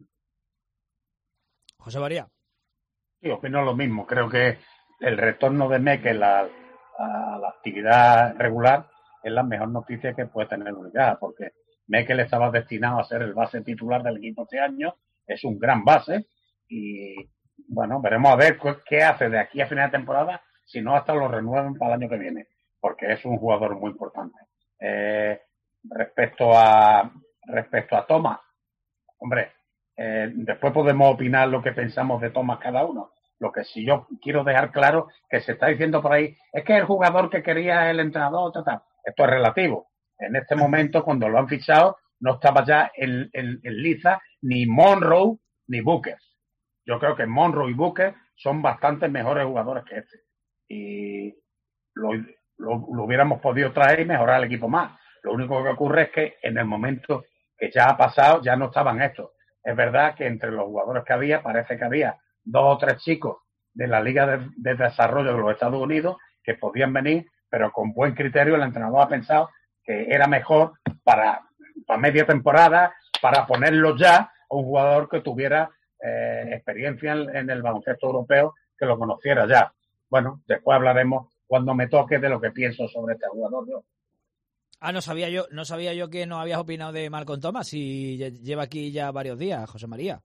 José María. Sí, opino lo mismo. Creo que el retorno de Mekel a, a la actividad regular es la mejor noticia que puede tener Unicaja, porque Mekel estaba destinado a ser el base titular del equipo este año, es un gran base y, bueno, veremos a ver qué hace de aquí a final de temporada, si no hasta lo renuevan para el año que viene, porque es un jugador muy importante. Eh, respecto a respecto a Thomas, hombre, eh, después podemos opinar lo que pensamos de Thomas cada uno. Lo que sí yo quiero dejar claro, que se está diciendo por ahí, es que el jugador que quería el entrenador, tal, tal. Esto es relativo. En este momento, cuando lo han fichado, no estaba ya en, en, en liza ni Monroe ni Booker. Yo creo que Monroe y Booker son bastante mejores jugadores que este. Y lo, lo, lo hubiéramos podido traer y mejorar el equipo más. Lo único que ocurre es que en el momento que ya ha pasado, ya no estaban estos. Es verdad que entre los jugadores que había, parece que había dos o tres chicos de la Liga de, de Desarrollo de los Estados Unidos que podían venir, pero con buen criterio el entrenador ha pensado que era mejor para, para media temporada, para ponerlo ya a un jugador que tuviera eh, experiencia en, en el baloncesto europeo, que lo conociera ya. Bueno, después hablaremos cuando me toque de lo que pienso sobre este jugador yo. Ah, no sabía yo, no sabía yo que no habías opinado de Malcolm Thomas y lleva aquí ya varios días, José María.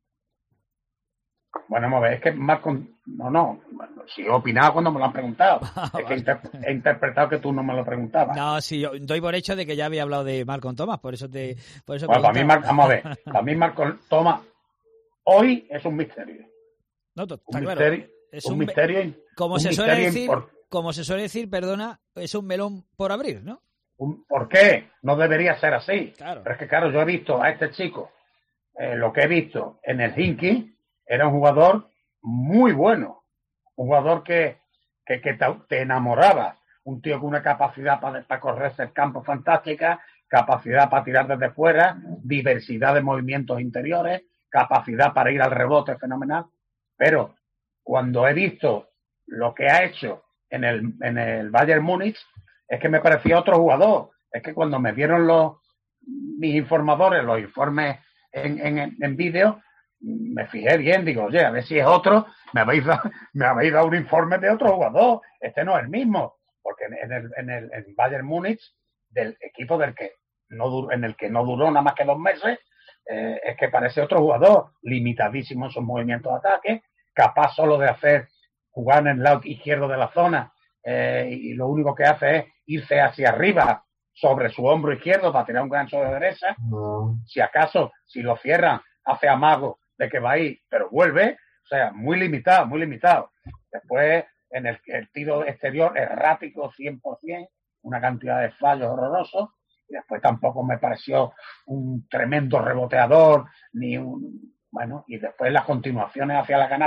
Bueno, vamos a ver, es que Malcolm, no, no, bueno, si he opinado cuando me lo han preguntado. Es que inter, he interpretado que tú no me lo preguntabas. No, sí, yo doy por hecho de que ya había hablado de Malcolm Thomas, por eso te, por eso bueno, para mí, vamos a ver, para mí Malcolm Thomas hoy es un misterio. No, está un claro. Misterio, es un, un misterio, como un se misterio suele decir, por, como se suele decir, perdona, es un melón por abrir, ¿no? ¿Por qué? No debería ser así. Claro. Pero es que, claro, yo he visto a este chico, eh, lo que he visto en el Hinky, era un jugador muy bueno. Un jugador que, que, que te, te enamoraba. Un tío con una capacidad para, para correrse el campo fantástica, capacidad para tirar desde fuera, diversidad de movimientos interiores, capacidad para ir al rebote fenomenal. Pero cuando he visto lo que ha hecho en el, en el Bayern Múnich, es que me parecía otro jugador. Es que cuando me dieron los mis informadores, los informes en, en, en vídeo, me fijé bien, digo, oye, a ver si es otro, me habéis dado, me habéis dado un informe de otro jugador, este no es el mismo, porque en el, en el en Bayern Múnich, del equipo del que no duró, en el que no duró nada más que dos meses, eh, es que parece otro jugador, limitadísimo en sus movimientos de ataque, capaz solo de hacer, jugar en el lado izquierdo de la zona, eh, y lo único que hace es irse hacia arriba, sobre su hombro izquierdo para tirar un gancho de derecha. No. Si acaso, si lo cierran, hace amago de que va ahí, pero vuelve. O sea, muy limitado, muy limitado. Después, en el, el tiro exterior, errático cien por ciento, una cantidad de fallos horrorosos. Y después tampoco me pareció un tremendo reboteador, ni un... Bueno, y después las continuaciones hacia la canasta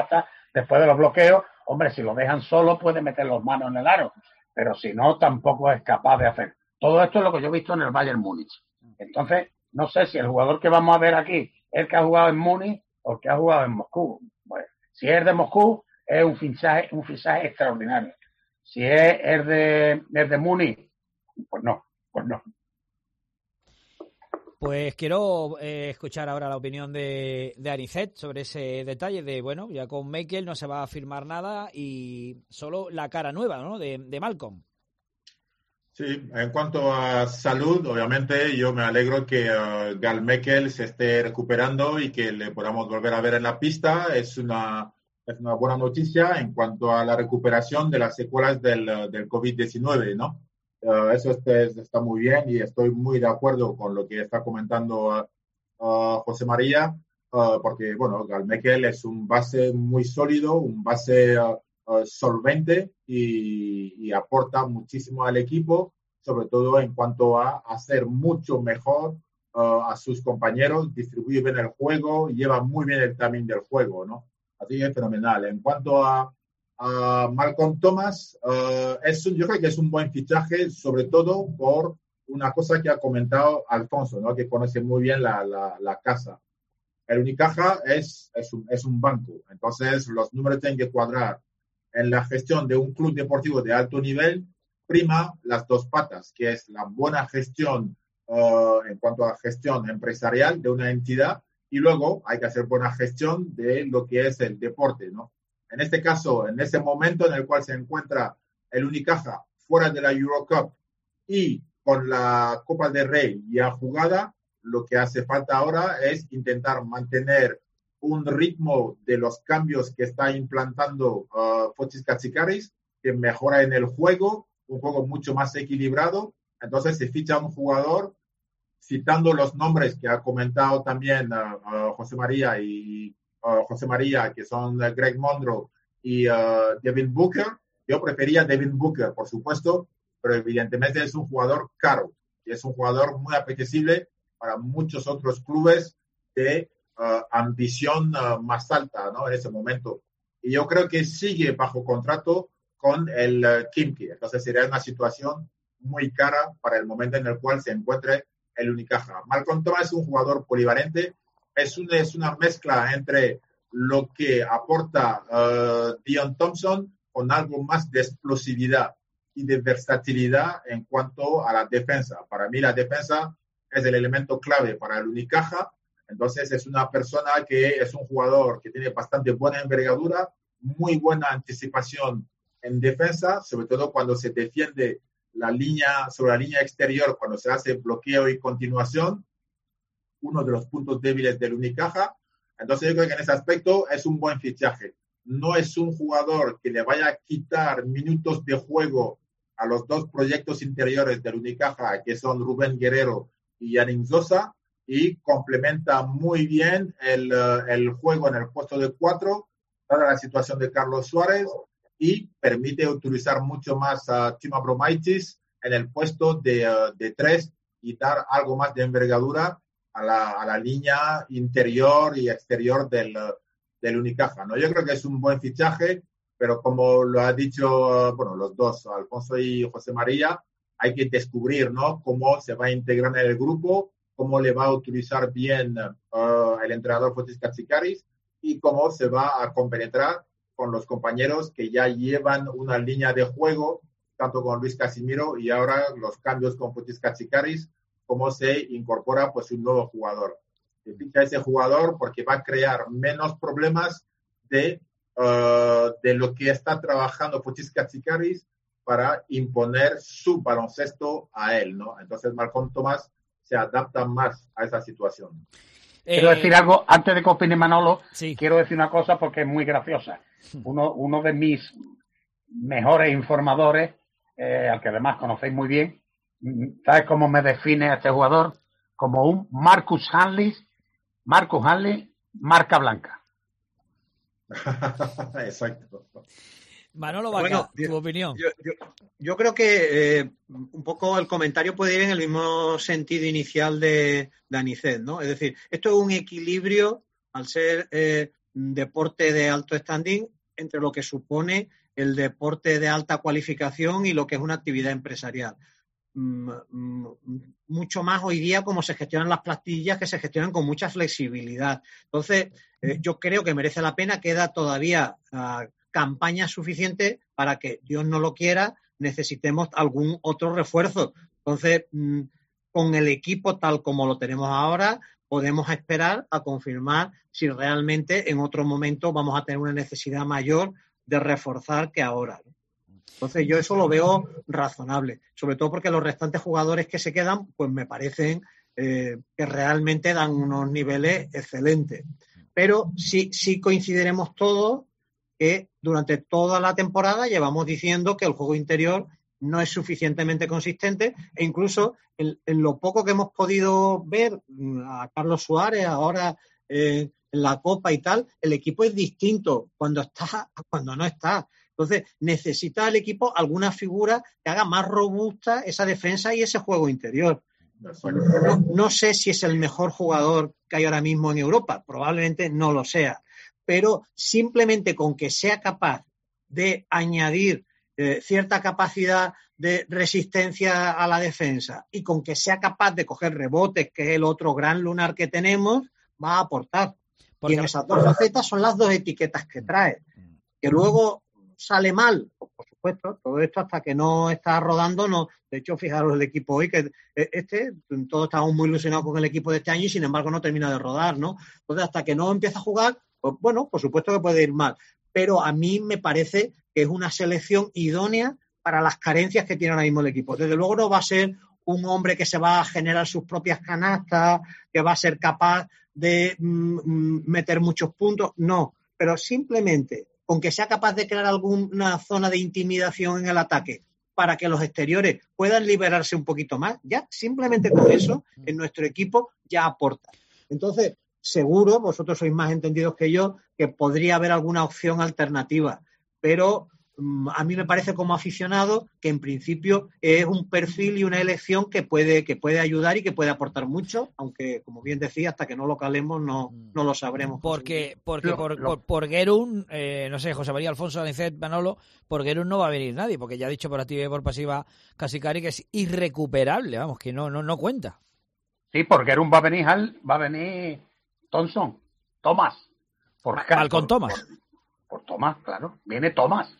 después de los bloqueos, hombre, si lo dejan solo puede meter las manos en el aro, pero si no, tampoco es capaz de hacer. Todo esto es lo que yo he visto en el Bayern Múnich. Entonces, no sé si el jugador que vamos a ver aquí es el que ha jugado en Múnich o el que ha jugado en Moscú. Bueno, si es de Moscú, es un fichaje, un fichaje extraordinario. Si es el de, el de Múnich, pues no, pues no. Pues quiero eh, escuchar ahora la opinión de, de Anicet sobre ese detalle de, bueno, ya con Michael no se va a firmar nada y solo la cara nueva, ¿no?, de, de Malcolm. Sí, en cuanto a salud, obviamente yo me alegro que uh, Gal Michael se esté recuperando y que le podamos volver a ver en la pista. Es una, es una buena noticia en cuanto a la recuperación de las secuelas del, del covid diecinueve, ¿no? Uh, eso está, está muy bien y estoy muy de acuerdo con lo que está comentando uh, uh, José María, uh, porque, bueno, Gal Michael es un base muy sólido, un base uh, uh, solvente y, y aporta muchísimo al equipo, sobre todo en cuanto a hacer mucho mejor uh, a sus compañeros, distribuye bien el juego, lleva muy bien el timing del juego, ¿no? Así que es fenomenal. En cuanto a Uh, Malcolm Thomas, uh, es un, yo creo que es un buen fichaje, sobre todo por una cosa que ha comentado Alfonso, ¿no?, que conoce muy bien la, la, la casa. El Unicaja es, es, un, es un banco, entonces los números tienen que cuadrar. En la gestión de un club deportivo de alto nivel, prima las dos patas, que es la buena gestión uh, en cuanto a gestión empresarial de una entidad y luego hay que hacer buena gestión de lo que es el deporte, ¿no? En este caso, en ese momento en el cual se encuentra el Unicaja fuera de la Eurocup y con la Copa del Rey ya jugada, lo que hace falta ahora es intentar mantener un ritmo de los cambios que está implantando uh, Fotis Katsikaris, que mejora en el juego, un juego mucho más equilibrado. Entonces se ficha un jugador, citando los nombres que ha comentado también uh, uh, José María y Uh, José María, que son uh, Greg Monroe y uh, Devin Booker. Yo prefería Devin Booker, por supuesto, pero evidentemente es un jugador caro y es un jugador muy apetecible para muchos otros clubes de uh, ambición uh, más alta, ¿no?, en ese momento. Y yo creo que sigue bajo contrato con el uh, Khimki. Entonces sería una situación muy cara para el momento en el cual se encuentre el Unicaja. Malcolm Thomas es un jugador polivalente. Es una, es una mezcla entre lo que aporta uh, Dion Thompson con algo más de explosividad y de versatilidad en cuanto a la defensa. Para mí la defensa es el elemento clave para el Unicaja. Entonces es una persona que es un jugador que tiene bastante buena envergadura, muy buena anticipación en defensa, sobre todo cuando se defiende la línea, sobre la línea exterior, cuando se hace bloqueo y continuación, uno de los puntos débiles del Unicaja. Entonces yo creo que en ese aspecto es un buen fichaje. No es un jugador que le vaya a quitar minutos de juego a los dos proyectos interiores del Unicaja, que son Rubén Guerrero y Yannick Sosa, y complementa muy bien el, el juego en el puesto de cuatro, dada la situación de Carlos Suárez, y permite utilizar mucho más a Tim Abromaitis en el puesto de, de tres y dar algo más de envergadura A la, a la línea interior y exterior del, del Unicaja, ¿no? Yo creo que es un buen fichaje, pero como lo ha dicho, bueno, los dos, Alfonso y José María, hay que descubrir, ¿no?, cómo se va a integrar en el grupo, cómo le va a utilizar bien uh, el entrenador Fotis Katsikaris y cómo se va a compenetrar con los compañeros que ya llevan una línea de juego, tanto con Luis Casimiro y ahora los cambios con Fotis Katsikaris, cómo se incorpora pues un nuevo jugador. Se ficha ese jugador porque va a crear menos problemas de, uh, de lo que está trabajando Fotis Katsikaris para imponer su baloncesto a él, ¿no? Entonces Malcolm Thomas se adapta más a esa situación. Quiero decir algo, antes de que opine Manolo, sí. Quiero decir una cosa porque es muy graciosa. Uno, uno de mis mejores informadores, eh, al que además conocéis muy bien, ¿sabes cómo me define a este jugador? Como un Marcus Hanley, Marcus Hanley, marca blanca. Exacto. Manolo Vaca, bueno, tu opinión. Yo, yo, yo creo que eh, un poco el comentario puede ir en el mismo sentido inicial de, de Anicet, ¿no? Es decir, esto es un equilibrio, al ser eh, deporte de alto standing, entre lo que supone el deporte de alta cualificación y lo que es una actividad empresarial. Mucho más hoy día como se gestionan las plantillas, que se gestionan con mucha flexibilidad. Entonces, eh, yo creo que merece la pena, queda todavía uh, campaña suficiente para que, Dios no lo quiera, necesitemos algún otro refuerzo. Entonces, mmm, con el equipo tal como lo tenemos ahora, podemos esperar a confirmar si realmente en otro momento vamos a tener una necesidad mayor de reforzar que ahora. Entonces yo eso lo veo razonable, sobre todo porque los restantes jugadores que se quedan, pues me parecen eh, que realmente dan unos niveles excelentes. Pero sí, sí coincidiremos todos que durante toda la temporada llevamos diciendo que el juego interior no es suficientemente consistente, e incluso en, en lo poco que hemos podido ver a Carlos Suárez ahora eh, en la Copa y tal, el equipo es distinto cuando está a cuando no está. Entonces, necesita el equipo alguna figura que haga más robusta esa defensa y ese juego interior. No, no sé si es el mejor jugador que hay ahora mismo en Europa, probablemente no lo sea, pero simplemente con que sea capaz de añadir eh, cierta capacidad de resistencia a la defensa y con que sea capaz de coger rebotes, que es el otro gran lunar que tenemos, va a aportar. Porque... Y en esas dos facetas son las dos etiquetas que trae. Que luego sale mal, pues por supuesto, todo esto hasta que no está rodando, no. De hecho, fijaros el equipo hoy, que este, todos estamos muy ilusionados con el equipo de este año y sin embargo no termina de rodar, ¿no? Entonces, hasta que no empieza a jugar, pues bueno, por supuesto que puede ir mal. Pero a mí me parece que es una selección idónea para las carencias que tiene ahora mismo el equipo. Desde luego no va a ser un hombre que se va a generar sus propias canastas, que va a ser capaz de mm, meter muchos puntos, no, pero simplemente con que sea capaz de crear alguna zona de intimidación en el ataque para que los exteriores puedan liberarse un poquito más, ya simplemente con eso en nuestro equipo ya aporta. Entonces, seguro, vosotros sois más entendidos que yo, que podría haber alguna opción alternativa, pero um, a mí me parece como aficionado que en principio es un perfil y una elección que puede, que puede ayudar y que puede aportar mucho, aunque, como bien decía, hasta que no lo calemos no, no lo sabremos. Porque, porque por, por, por Guerún, eh, no sé, José María Alfonso, Anicet, Manolo, por Guerún no va a venir nadie, porque ya ha dicho por activa y por pasiva Casicari que es irrecuperable, vamos, que no, no, no cuenta. Sí, por Guerún va a venir, va a venir Thompson, Thomas. Por, Malcolm Thomas. Por, por Thomas, claro, viene Thomas.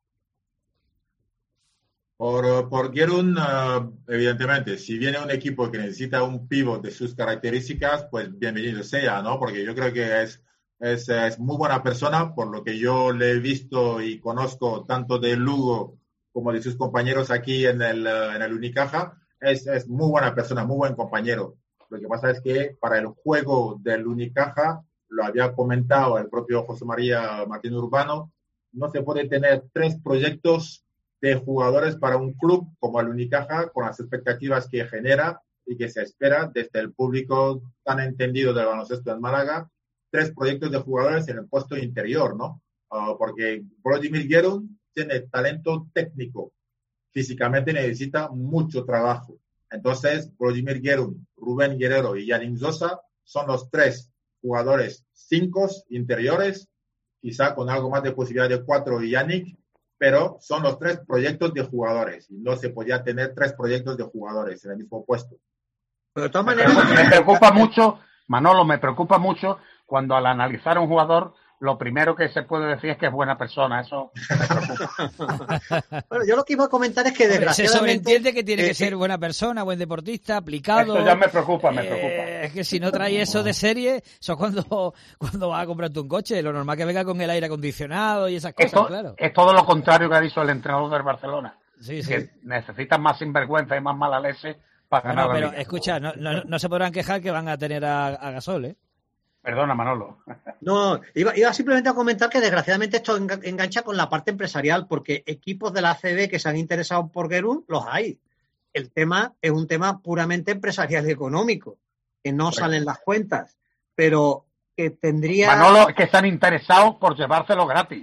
Por, por Guerún, uh, evidentemente, si viene un equipo que necesita un pivot de sus características, pues bienvenido sea, ¿no? Porque yo creo que es, es, es muy buena persona, por lo que yo le he visto y conozco tanto de Lugo como de sus compañeros aquí en el, uh, en el Unicaja. Es, es muy buena persona, muy buen compañero. Lo que pasa es que para el juego del Unicaja, lo había comentado el propio José María Martín Urbano, no se puede tener tres proyectos de jugadores para un club como el Unicaja con las expectativas que genera y que se espera desde el público tan entendido del baloncesto en Málaga, tres proyectos de jugadores en el puesto interior, ¿no? Uh, porque Vladimir Guerún tiene talento técnico, físicamente necesita mucho trabajo. Entonces, Vladimir Guerún, Rubén Guerrero y Yannick Zosa son los tres jugadores cinco interiores, quizá con algo más de posibilidad de cuatro y Yannick, pero son los tres proyectos de jugadores y no se podía tener tres proyectos de jugadores en el mismo puesto. Pero de todas maneras, me preocupa mucho, Manolo, me preocupa mucho cuando al analizar a un jugador lo primero que se puede decir es que es buena persona, eso me preocupa. Bueno, yo lo que iba a comentar es que Hombre, desgraciadamente... se sobreentiende que tiene eh, que ser buena persona, buen deportista, aplicado... Eso ya me preocupa, me eh, preocupa. Es que si no trae eso de serie, eso es cuando, cuando vas a comprarte un coche, lo normal que venga con el aire acondicionado y esas cosas, Esto, claro. Es todo lo contrario que ha dicho el entrenador del Barcelona. Sí, sí. Que necesitan más sinvergüenza y más mala leche para ganar no, la pero liga. escucha, no, no, no se podrán quejar que van a tener a, a Gasol, ¿eh? Perdona, Manolo. No, iba, iba simplemente a comentar que desgraciadamente esto engancha con la parte empresarial, porque equipos de la A C B que se han interesado por Guerún, los hay. El tema es un tema puramente empresarial y económico, que no Correcto. salen las cuentas, pero que tendría... Manolo, que están interesados por llevárselo gratis.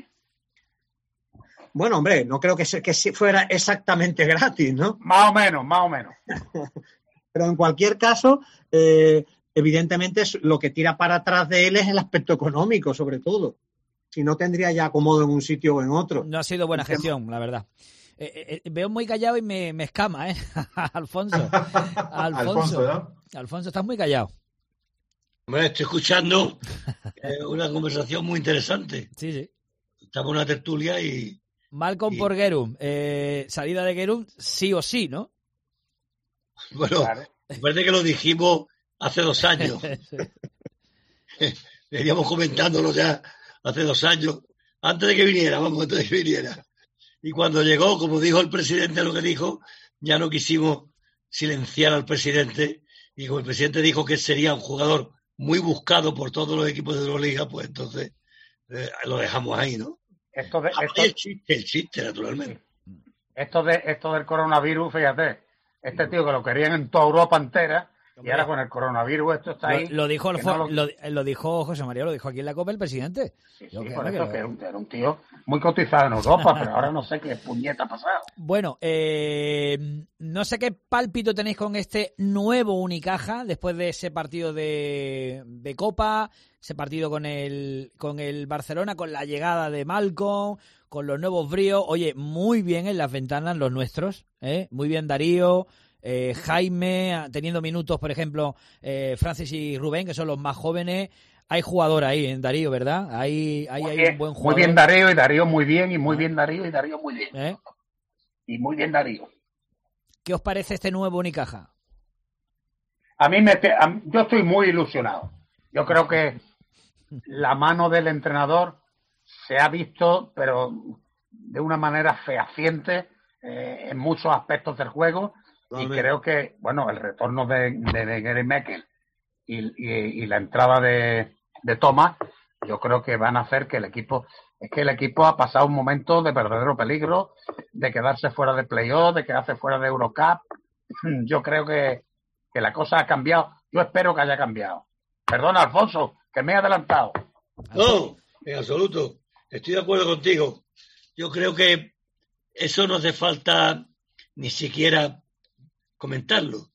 Bueno, hombre, no creo que, se, que fuera exactamente gratis, ¿no? Más o menos, más o menos. Pero en cualquier caso... Eh, evidentemente lo que tira para atrás de él es el aspecto económico, sobre todo. si no tendría ya acomodo en un sitio o en otro. No ha sido buena El tema- gestión, la verdad. Eh, eh, veo muy callado y me, me escama, ¿eh? Alfonso. Alfonso. Alfonso, ¿no? Alfonso, estás muy callado. Hombre, estoy escuchando eh, una conversación muy interesante. Sí, sí. Estamos en una tertulia y... Malcolm y- por Gerum. Eh, salida de Gerum, sí o sí, ¿no? Bueno, me parece que lo dijimos hace dos años. Veníamos comentándolo ya hace dos años, antes de que viniera, vamos, antes de que viniera. Y cuando llegó, como dijo el presidente lo que dijo, ya no quisimos silenciar al presidente. Y como el presidente dijo que sería un jugador muy buscado por todos los equipos de Euroliga, pues entonces eh, lo dejamos ahí, ¿no? Esto de, Ah, esto, el chiste, el chiste, naturalmente. esto de esto del coronavirus, fíjate, este tío que lo querían en toda Europa entera, y ahora con el coronavirus esto está ahí. Lo, lo dijo que Alfo- no lo- lo, lo dijo José María, lo dijo aquí en la Copa el presidente. Yo Sí, creo por que eso lo- que era un, era un tío muy cotizado en Europa, pero ahora no sé qué puñeta ha pasado. Bueno, eh, no sé qué pálpito tenéis con este nuevo Unicaja después de ese partido de, de Copa, ese partido con el con el Barcelona, con la llegada de Malcolm, con los nuevos bríos. Oye, muy bien en las ventanas los nuestros, ¿eh? Muy bien Darío, eh, Jaime, teniendo minutos, por ejemplo, eh, Francis y Rubén, que son los más jóvenes. Hay jugador ahí en Darío, ¿verdad? Hay, hay, Muy hay bien, un buen muy jugador. bien Darío, y Darío muy bien, y muy bien Darío, y Darío muy bien. ¿Eh? Y muy bien Darío. ¿Qué os parece este nuevo Unicaja? A mí me, te- a mí- yo estoy muy ilusionado. Yo creo que la mano del entrenador se ha visto, pero de una manera fehaciente eh, en muchos aspectos del juego. Y creo que, bueno, el retorno de, de, de Gary Meckel y, y, y la entrada de, de Thomas, yo creo que van a hacer que el equipo, es que el equipo ha pasado un momento de verdadero peligro, de quedarse fuera de playoff, de quedarse fuera de Eurocup. Yo creo que, que la cosa ha cambiado. Yo espero que haya cambiado. Perdona, Alfonso, que me he adelantado. No, en absoluto. Estoy de acuerdo contigo. Yo creo que eso no hace falta ni siquiera comentarlo.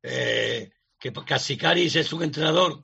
Eh, que Katsikaris es un entrenador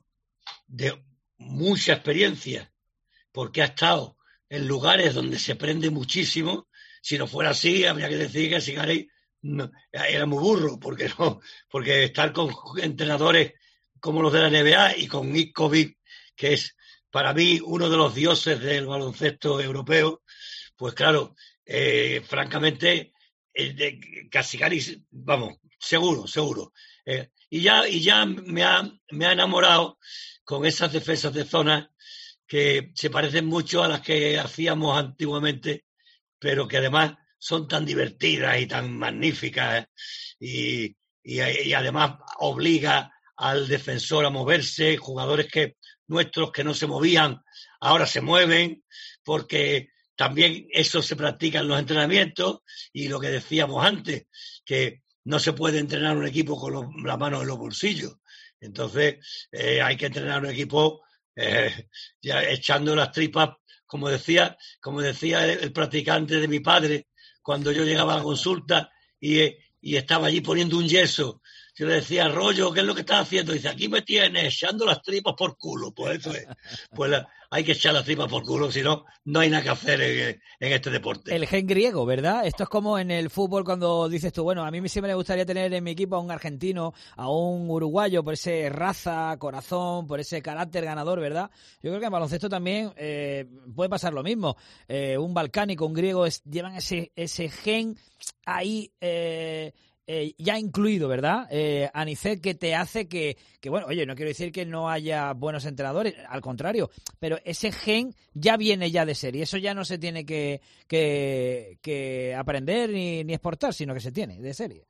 de mucha experiencia, porque ha estado en lugares donde se aprende muchísimo. Si no fuera así, habría que decir que Katsikaris no, era muy burro, porque no, porque estar con entrenadores como los de la N B A y con Ivkovic, que es para mí uno de los dioses del baloncesto europeo, pues claro, eh, francamente, el de Katsikaris, vamos, seguro, seguro. Eh, y ya, y ya me ha, me ha enamorado con esas defensas de zona que se parecen mucho a las que hacíamos antiguamente, pero que además son tan divertidas y tan magníficas, ¿eh? y, y, y además obliga al defensor a moverse, jugadores que nuestros que no se movían ahora se mueven, porque también eso se practica en los entrenamientos, y lo que decíamos antes, que no se puede entrenar un equipo con los, la mano en los bolsillos. Entonces eh, hay que entrenar un equipo eh, ya echando las tripas, como decía, como decía el, el practicante de mi padre, cuando yo llegaba a la consulta y, y estaba allí poniendo un yeso. Yo le decía, Rollo, ¿qué es lo que estás haciendo? Dice, aquí me tienes echando las tripas por culo. Pues eso es. Pues la, hay que echar las tripas por culo, si no, no hay nada que hacer en, en este deporte. El gen griego, ¿verdad? Esto es como en el fútbol cuando dices tú, bueno, a mí siempre me gustaría tener en mi equipo a un argentino, a un uruguayo, por ese raza, corazón, por ese carácter ganador, ¿verdad? Yo creo que en baloncesto también eh, puede pasar lo mismo. Eh, un balcánico, un griego, es, llevan ese, ese gen ahí... Eh, Eh, ya incluido, ¿verdad? Eh, Anicet, que te hace que, que, bueno, oye, no quiero decir que no haya buenos entrenadores, al contrario, pero ese gen ya viene ya de serie, eso ya no se tiene que, que, que aprender ni, ni exportar, sino que se tiene de serie.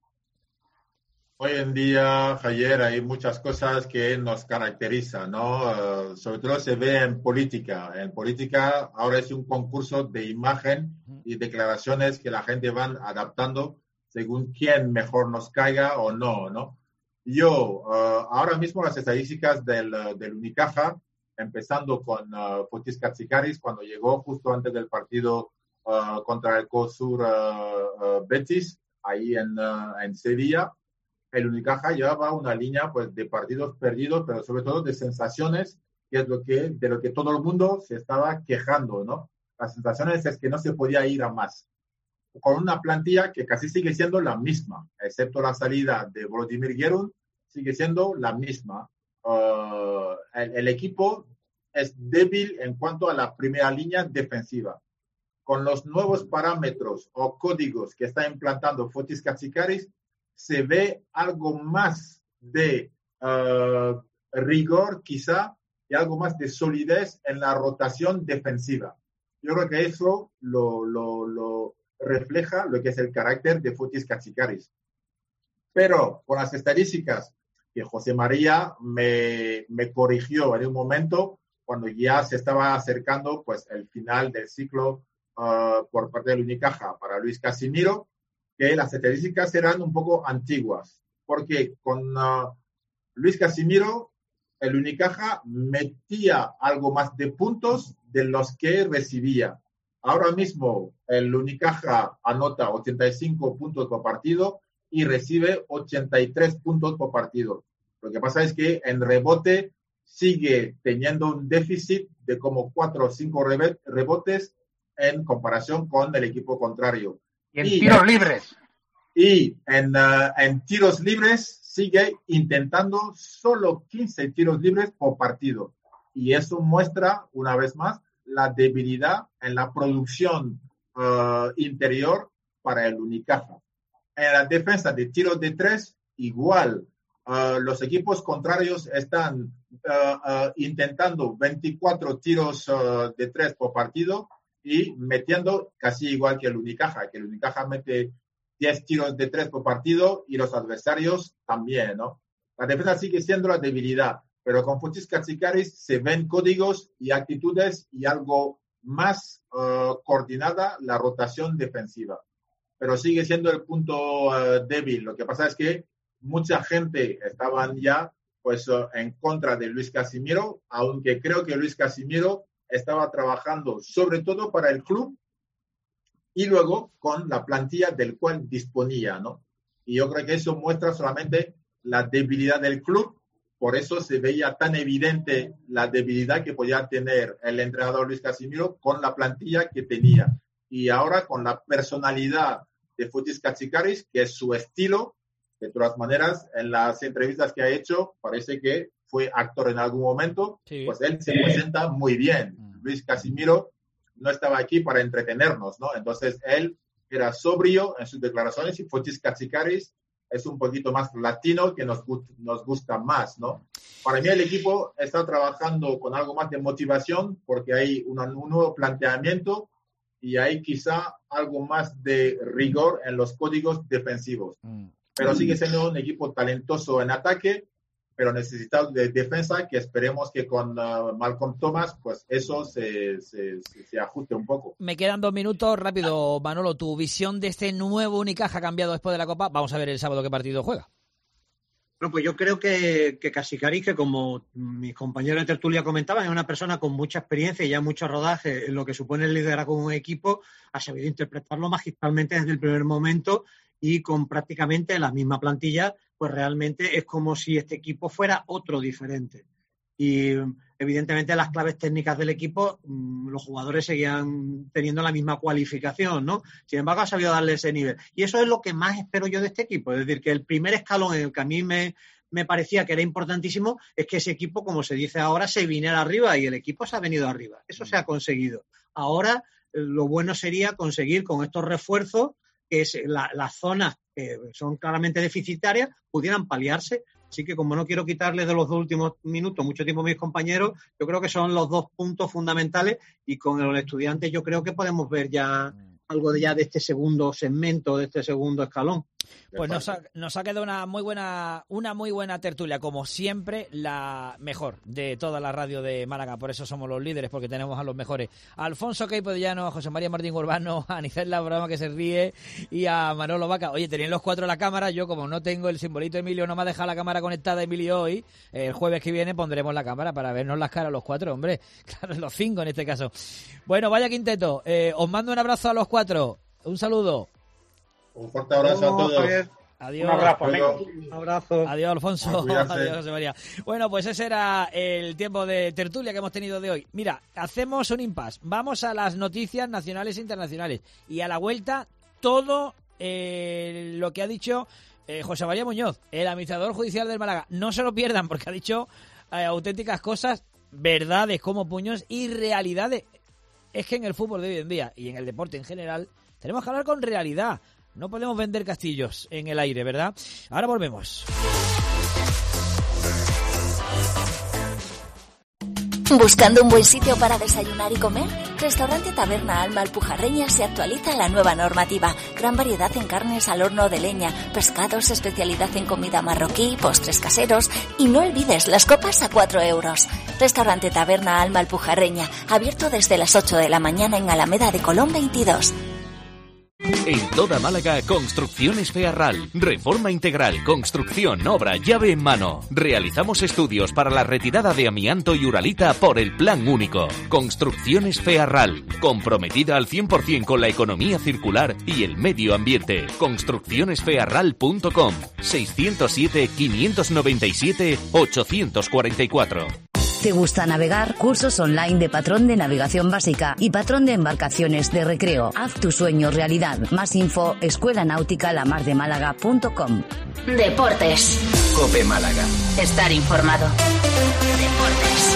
Hoy en día, Javier, hay muchas cosas que nos caracterizan, ¿no? Uh, sobre todo se ve en política. En política ahora es un concurso de imagen y declaraciones que la gente van adaptando según quién mejor nos caiga o no, ¿no? Yo, uh, ahora mismo las estadísticas del, del Unicaja, empezando con uh, Fotis Katsikaris, cuando llegó justo antes del partido uh, contra el COSUR uh, uh, Betis, ahí en, uh, en Sevilla, el Unicaja llevaba una línea pues, de partidos perdidos, pero sobre todo de sensaciones que es lo que, de lo que todo el mundo se estaba quejando, ¿no? Las sensaciones es que no se podía ir a más. Con una plantilla que casi sigue siendo la misma, excepto la salida de Volodymyr Gerun, sigue siendo la misma. Uh, el, el equipo es débil en cuanto a la primera línea defensiva. Con los nuevos parámetros o códigos que está implantando Fotis Katsikaris, se ve algo más de uh, rigor, quizá, y algo más de solidez en la rotación defensiva. Yo creo que eso lo, lo, lo refleja lo que es el carácter de Fotis Katsikaris. Pero con las estadísticas que José María me, me corrigió en un momento, cuando ya se estaba acercando pues, el final del ciclo uh, por parte del Unicaja para Luis Casimiro, que las estadísticas eran un poco antiguas, porque con uh, Luis Casimiro el Unicaja metía algo más de puntos de los que recibía. Ahora mismo el Unicaja anota ochenta y cinco puntos por partido y recibe ochenta y tres puntos por partido. Lo que pasa es que en rebote sigue teniendo un déficit de como cuatro o cinco rebotes en comparación con el equipo contrario. Y en y, tiros libres. Y en, uh, en tiros libres sigue intentando solo quince tiros libres por partido. Y eso muestra, una vez más, la debilidad en la producción uh, interior para el Unicaja. En la defensa de tiros de tres, igual. Uh, los equipos contrarios están uh, uh, intentando veinticuatro tiros uh, de tres por partido y metiendo casi igual que el Unicaja, que el Unicaja mete diez tiros de tres por partido y los adversarios también, ¿no? La defensa sigue siendo la debilidad, pero con Fotis Katsikaris se ven códigos y actitudes y algo más uh, coordinada la rotación defensiva. Pero sigue siendo el punto uh, débil. Lo que pasa es que mucha gente estaban ya pues uh, en contra de Luis Casimiro, aunque creo que Luis Casimiro estaba trabajando sobre todo para el club y luego con la plantilla del cual disponía, ¿no? Y yo creo que eso muestra solamente la debilidad del club, por eso se veía tan evidente la debilidad que podía tener el entrenador Luis Casimiro con la plantilla que tenía. Y ahora con la personalidad de Fotis Katsikaris, que es su estilo, de todas maneras, en las entrevistas que ha hecho, parece que fue actor en algún momento, sí. Pues él se presenta muy bien. Mm. Luis Casimiro no estaba aquí para entretenernos, ¿no? Entonces, él era sobrio en sus declaraciones y Fotis Katsikaris es un poquito más latino que nos, nos gusta más, ¿no? Para mí el equipo está trabajando con algo más de motivación porque hay una, un nuevo planteamiento y hay quizá algo más de rigor en los códigos defensivos. Mm. Pero sigue siendo un equipo talentoso en ataque, pero necesitado de defensa, que esperemos que con uh, Malcolm Thomas, pues eso se, se, se, se ajuste un poco. Me quedan dos minutos. Rápido, Manolo, tu visión de este nuevo Unicaja cambiado después de la Copa. Vamos a ver el sábado qué partido juega. Bueno, pues yo creo que, que Katsikaris, que como mis compañeros de tertulia comentaban, es una persona con mucha experiencia y ya mucho rodaje en lo que supone el liderazgo de un equipo, ha sabido interpretarlo magistralmente desde el primer momento y con prácticamente la misma plantilla, pues realmente es como si este equipo fuera otro diferente. Y evidentemente las claves técnicas del equipo, los jugadores seguían teniendo la misma cualificación, ¿no? Sin embargo, ha sabido darle ese nivel. Y eso es lo que más espero yo de este equipo. Es decir, que el primer escalón en el que a mí me, me parecía que era importantísimo es que ese equipo, como se dice ahora, se viniera arriba y el equipo se ha venido arriba. Eso se ha conseguido. Ahora, lo bueno sería conseguir con estos refuerzos que es la, las zonas que son claramente deficitarias pudieran paliarse. Así que como no quiero quitarles de los dos últimos minutos mucho tiempo a mis compañeros, yo creo que son los dos puntos fundamentales y con los estudiantes yo creo que podemos ver ya algo de ya de este segundo segmento, de este segundo escalón. Pues nos ha, nos ha quedado una muy buena una muy buena tertulia, como siempre, la mejor de toda la radio de Málaga. Por eso somos los líderes, porque tenemos a los mejores. A Alfonso Queipo de Llano, a José María Martín Urbano, a Anicet La Broma, que se ríe, y a Manolo Vaca. Oye, tenían los cuatro la cámara. Yo, como no tengo el simbolito Emilio, no me ha dejado la cámara conectada Emilio hoy. El jueves que viene pondremos la cámara para vernos las caras los cuatro, hombre. Claro, los cinco en este caso. Bueno, vaya quinteto. Eh, os mando un abrazo a los cuatro. Un saludo. Un fuerte abrazo a todos. Adiós. Un abrazo. Un abrazo. Adiós, Alfonso. Cuídate. Adiós, José María. Bueno, pues ese era el tiempo de tertulia que hemos tenido de hoy. Mira, hacemos un impasse. Vamos a las noticias nacionales e internacionales. Y a la vuelta, todo eh, lo que ha dicho eh, José María Muñoz, el administrador judicial del Málaga. No se lo pierdan porque ha dicho eh, auténticas cosas, verdades como puños y realidades. Es que en el fútbol de hoy en día y en el deporte en general tenemos que hablar con realidad. No podemos vender castillos en el aire, ¿verdad? Ahora volvemos. ¿Buscando un buen sitio para desayunar y comer? Restaurante Taberna Alma Alpujarreña se actualiza a la nueva normativa. Gran variedad en carnes al horno de leña, pescados, especialidad en comida marroquí, postres caseros y no olvides las copas a cuatro euros. Restaurante Taberna Alma Alpujarreña, abierto desde las ocho de la mañana en Alameda de Colón veintidós. En toda Málaga, Construcciones Fearral. Reforma integral, construcción, obra, llave en mano. Realizamos estudios para la retirada de amianto y uralita por el Plan Único. Construcciones Fearral. Comprometida al cien por ciento con la economía circular y el medio ambiente. construcciones fearral punto com. seiscientos siete, quinientos noventa y siete, ochocientos cuarenta y cuatro. ¿Te gusta navegar? Cursos online de patrón de navegación básica y patrón de embarcaciones de recreo. Haz tu sueño realidad. Más info, escuela náutica la mar de málaga punto com. Deportes. COPE Málaga. Estar informado. Deportes.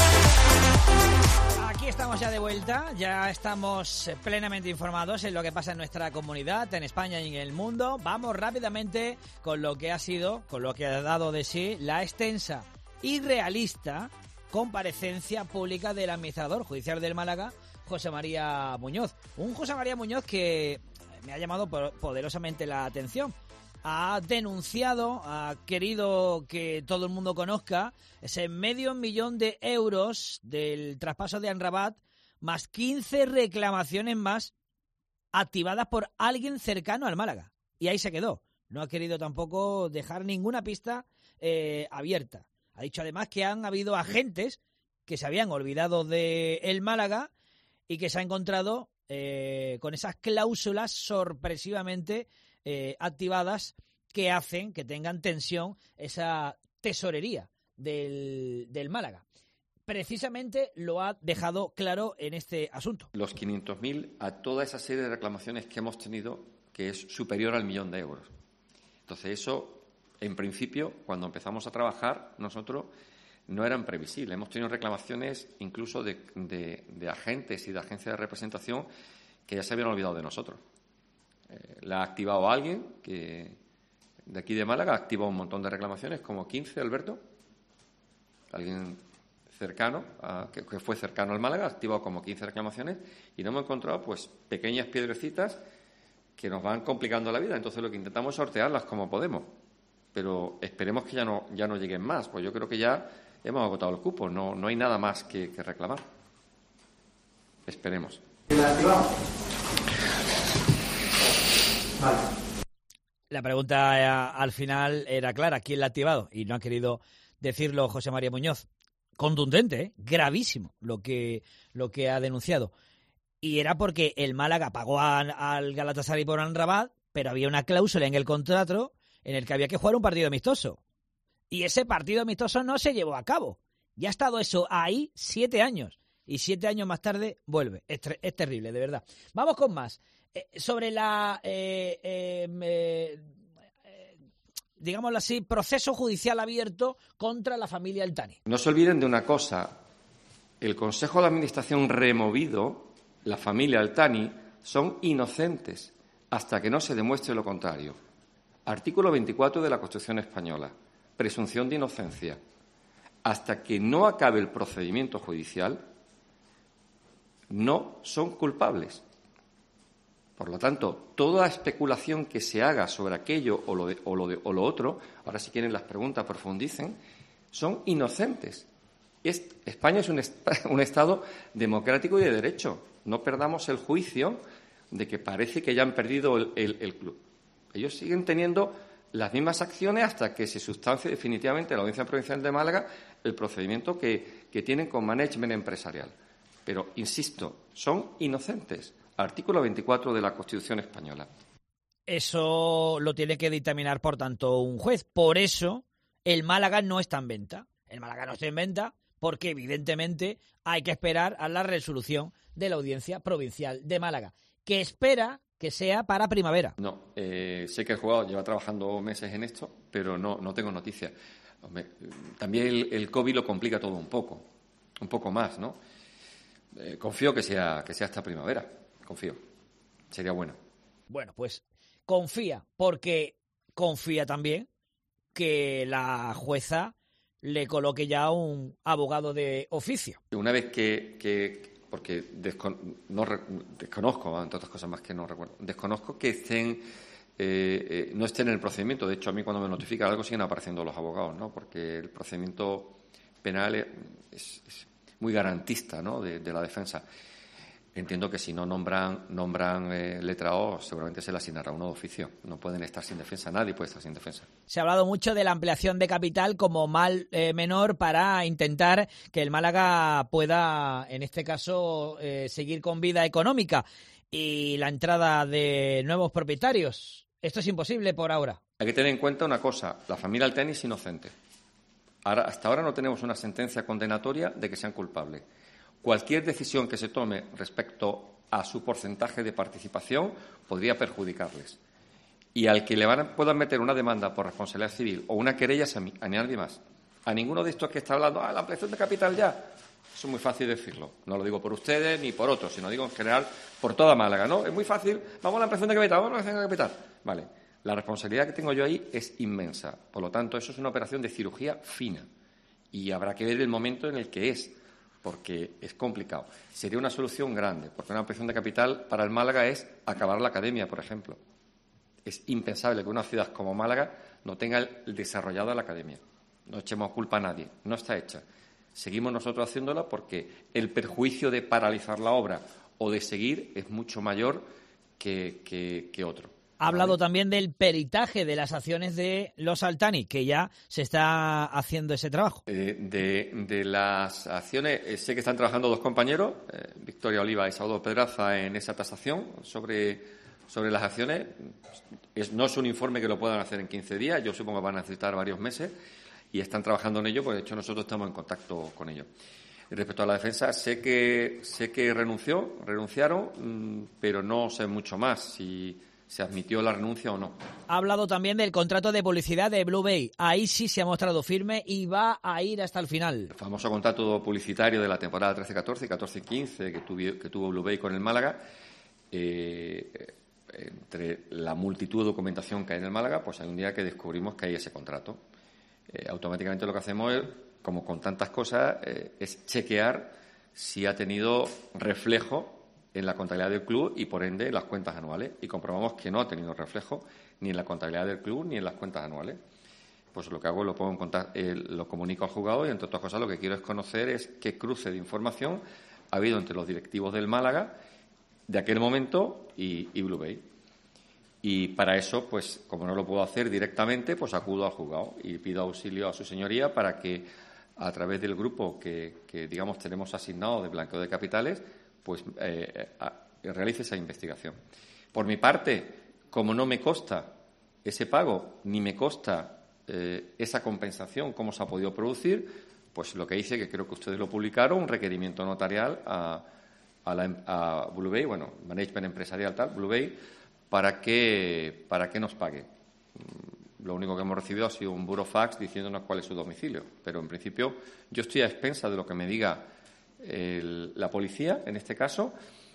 Aquí estamos ya de vuelta, ya estamos plenamente informados en lo que pasa en nuestra comunidad, en España y en el mundo. Vamos rápidamente con lo que ha sido, con lo que ha dado de sí la extensa y realista comparecencia pública del administrador judicial del Málaga, José María Muñoz. Un José María Muñoz que me ha llamado poderosamente la atención. Ha denunciado, ha querido que todo el mundo conozca ese medio millón de euros del traspaso de Amrabat, más quince reclamaciones más activadas por alguien cercano al Málaga. Y ahí se quedó. No ha querido tampoco dejar ninguna pista eh, abierta. Ha dicho además que han habido agentes que se habían olvidado de el Málaga y que se ha encontrado eh, con esas cláusulas sorpresivamente eh, activadas que hacen que tengan tensión esa tesorería del, del Málaga. Precisamente lo ha dejado claro en este asunto. Los quinientos mil a toda esa serie de reclamaciones que hemos tenido, que es superior al millón de euros. Entonces eso, en principio, cuando empezamos a trabajar, nosotros no eran previsibles. Hemos tenido reclamaciones incluso de, de, de agentes y de agencias de representación que ya se habían olvidado de nosotros. Eh, la ha activado alguien que de aquí de Málaga, ha activado un montón de reclamaciones, como quince, Alberto. Alguien cercano, a, que, que fue cercano al Málaga, ha activado como quince reclamaciones y no hemos encontrado pues pequeñas piedrecitas que nos van complicando la vida. Entonces lo que intentamos es sortearlas como podemos. Pero esperemos que ya no ya no lleguen más, pues yo creo que ya hemos agotado el cupo, no no hay nada más que, que reclamar. Esperemos. Vale. La pregunta eh, al final era clara, ¿quién la ha activado? Y no ha querido decirlo José María Muñoz. Contundente, ¿eh? Gravísimo lo que lo que ha denunciado. Y era porque el Málaga pagó a, al Galatasaray por Amrabat, pero había una cláusula en el contrato en el que había que jugar un partido amistoso. Y ese partido amistoso no se llevó a cabo. Ya ha estado eso ahí siete años. Y siete años más tarde vuelve. Es, ter- es terrible, de verdad. Vamos con más. Eh, sobre la, eh, eh, eh, eh, digámoslo así, proceso judicial abierto contra la familia Altani. No se olviden de una cosa. El Consejo de Administración removido, la familia Altani, son inocentes hasta que no se demuestre lo contrario. Artículo veinticuatro de la Constitución española. Presunción de inocencia. Hasta que no acabe el procedimiento judicial, no son culpables. Por lo tanto, toda especulación que se haga sobre aquello o lo, de, o lo, de, o lo otro, ahora si quieren las preguntas profundicen, son inocentes. Es, España es un, est- un Estado democrático y de derecho. No perdamos el juicio de que parece que ya han perdido el, el, el club. Ellos siguen teniendo las mismas acciones hasta que se sustancie definitivamente en la Audiencia Provincial de Málaga el procedimiento que, que tienen con management empresarial. Pero, insisto, son inocentes. Artículo veinticuatro de la Constitución española. eso lo tiene que dictaminar, por tanto, un juez. Por eso el Málaga no está en venta. El Málaga no está en venta porque, evidentemente, hay que esperar a la resolución de la Audiencia Provincial de Málaga, que espera que sea para primavera. No, eh, sé que el jugador lleva trabajando meses en esto, pero no, no tengo noticias. Hombre, también el, el COVID lo complica todo un poco, un poco más, ¿no? Eh, confío que sea, que sea esta primavera, confío. Sería bueno. Bueno, pues confía, porque confía también que la jueza le coloque ya un abogado de oficio. Una vez que, que porque descon, no, desconozco, entre otras cosas más que no recuerdo, desconozco que estén eh, eh, no estén en el procedimiento. De hecho, a mí cuando me notifican algo siguen apareciendo los abogados, ¿no? Porque el procedimiento penal es, es muy garantista, ¿no? de, de la defensa. Entiendo que si no nombran nombran eh, letrados, seguramente se le asignará uno de oficio. No pueden estar sin defensa, nadie puede estar sin defensa. Se ha hablado mucho de la ampliación de capital como mal eh, menor para intentar que el Málaga pueda, en este caso, eh, seguir con vida económica y la entrada de nuevos propietarios. Esto es imposible por ahora. Hay que tener en cuenta una cosa, la familia Altani es inocente. Ahora, hasta ahora no tenemos una sentencia condenatoria de que sean culpables. Cualquier decisión que se tome respecto a su porcentaje de participación podría perjudicarles. Y al que le van a, puedan meter una demanda por responsabilidad civil o una querella es a, mí, a nadie más. A ninguno de estos que está hablando, ah, la ampliación de capital ya. Eso es muy fácil decirlo. No lo digo por ustedes ni por otros, sino digo en general por toda Málaga, ¿no? Es muy fácil, vamos a la ampliación de capital, vamos a la ampliación de capital. Vale. La responsabilidad que tengo yo ahí es inmensa. Por lo tanto, eso es una operación de cirugía fina. Y habrá que ver el momento en el que es. Porque es complicado. Sería una solución grande, porque una ampliación de capital para el Málaga es acabar la academia, por ejemplo. Es impensable que una ciudad como Málaga no tenga desarrollada la academia. No echemos culpa a nadie, no está hecha. Seguimos nosotros haciéndola porque el perjuicio de paralizar la obra o de seguir es mucho mayor que, que, que otro. Ha hablado también del peritaje de las acciones de los Altani, que ya se está haciendo ese trabajo. Eh, de, de las acciones, eh, sé que están trabajando dos compañeros, eh, Victoria Oliva y Saudo Pedraza, en esa tasación sobre, sobre las acciones. Es, no es un informe que lo puedan hacer en quince días, yo supongo que van a necesitar varios meses y están trabajando en ello, porque de hecho nosotros estamos en contacto con ellos. Y respecto a la defensa, sé que, sé que renunció, renunciaron, mmm, pero no sé mucho más si se admitió la renuncia o no. Ha hablado también del contrato de publicidad de Blue Bay. Ahí sí se ha mostrado firme y va a ir hasta el final. El famoso contrato publicitario de la temporada trece catorce y catorce quince que, que tuvo Blue Bay con el Málaga, eh, entre la multitud de documentación que hay en el Málaga, pues hay un día que descubrimos que hay ese contrato. Eh, automáticamente lo que hacemos es, como con tantas cosas, eh, es chequear si ha tenido reflejo en la contabilidad del club y, por ende, en las cuentas anuales. Y comprobamos que no ha tenido reflejo ni en la contabilidad del club ni en las cuentas anuales. Pues lo que hago es lo pongo en contacto, eh, lo comunico al jugador y, entre otras cosas, lo que quiero es conocer es qué cruce de información ha habido entre los directivos del Málaga de aquel momento y, y Blue Bay. Y para eso, pues, como no lo puedo hacer directamente, pues acudo al juzgado y pido auxilio a su señoría para que, a través del grupo que, que digamos, tenemos asignado de blanqueo de capitales, pues eh, a, realice esa investigación. Por mi parte, como no me consta ese pago, ni me consta eh, esa compensación, cómo se ha podido producir, pues lo que hice, que creo que ustedes lo publicaron, un requerimiento notarial a, a, la, a Blue Bay, bueno, Management Empresarial tal, Blue Bay, para que, para que nos pague. Lo único que hemos recibido ha sido un burofax diciéndonos cuál es su domicilio, pero en principio yo estoy a expensas de lo que me diga El, la policía, en este caso.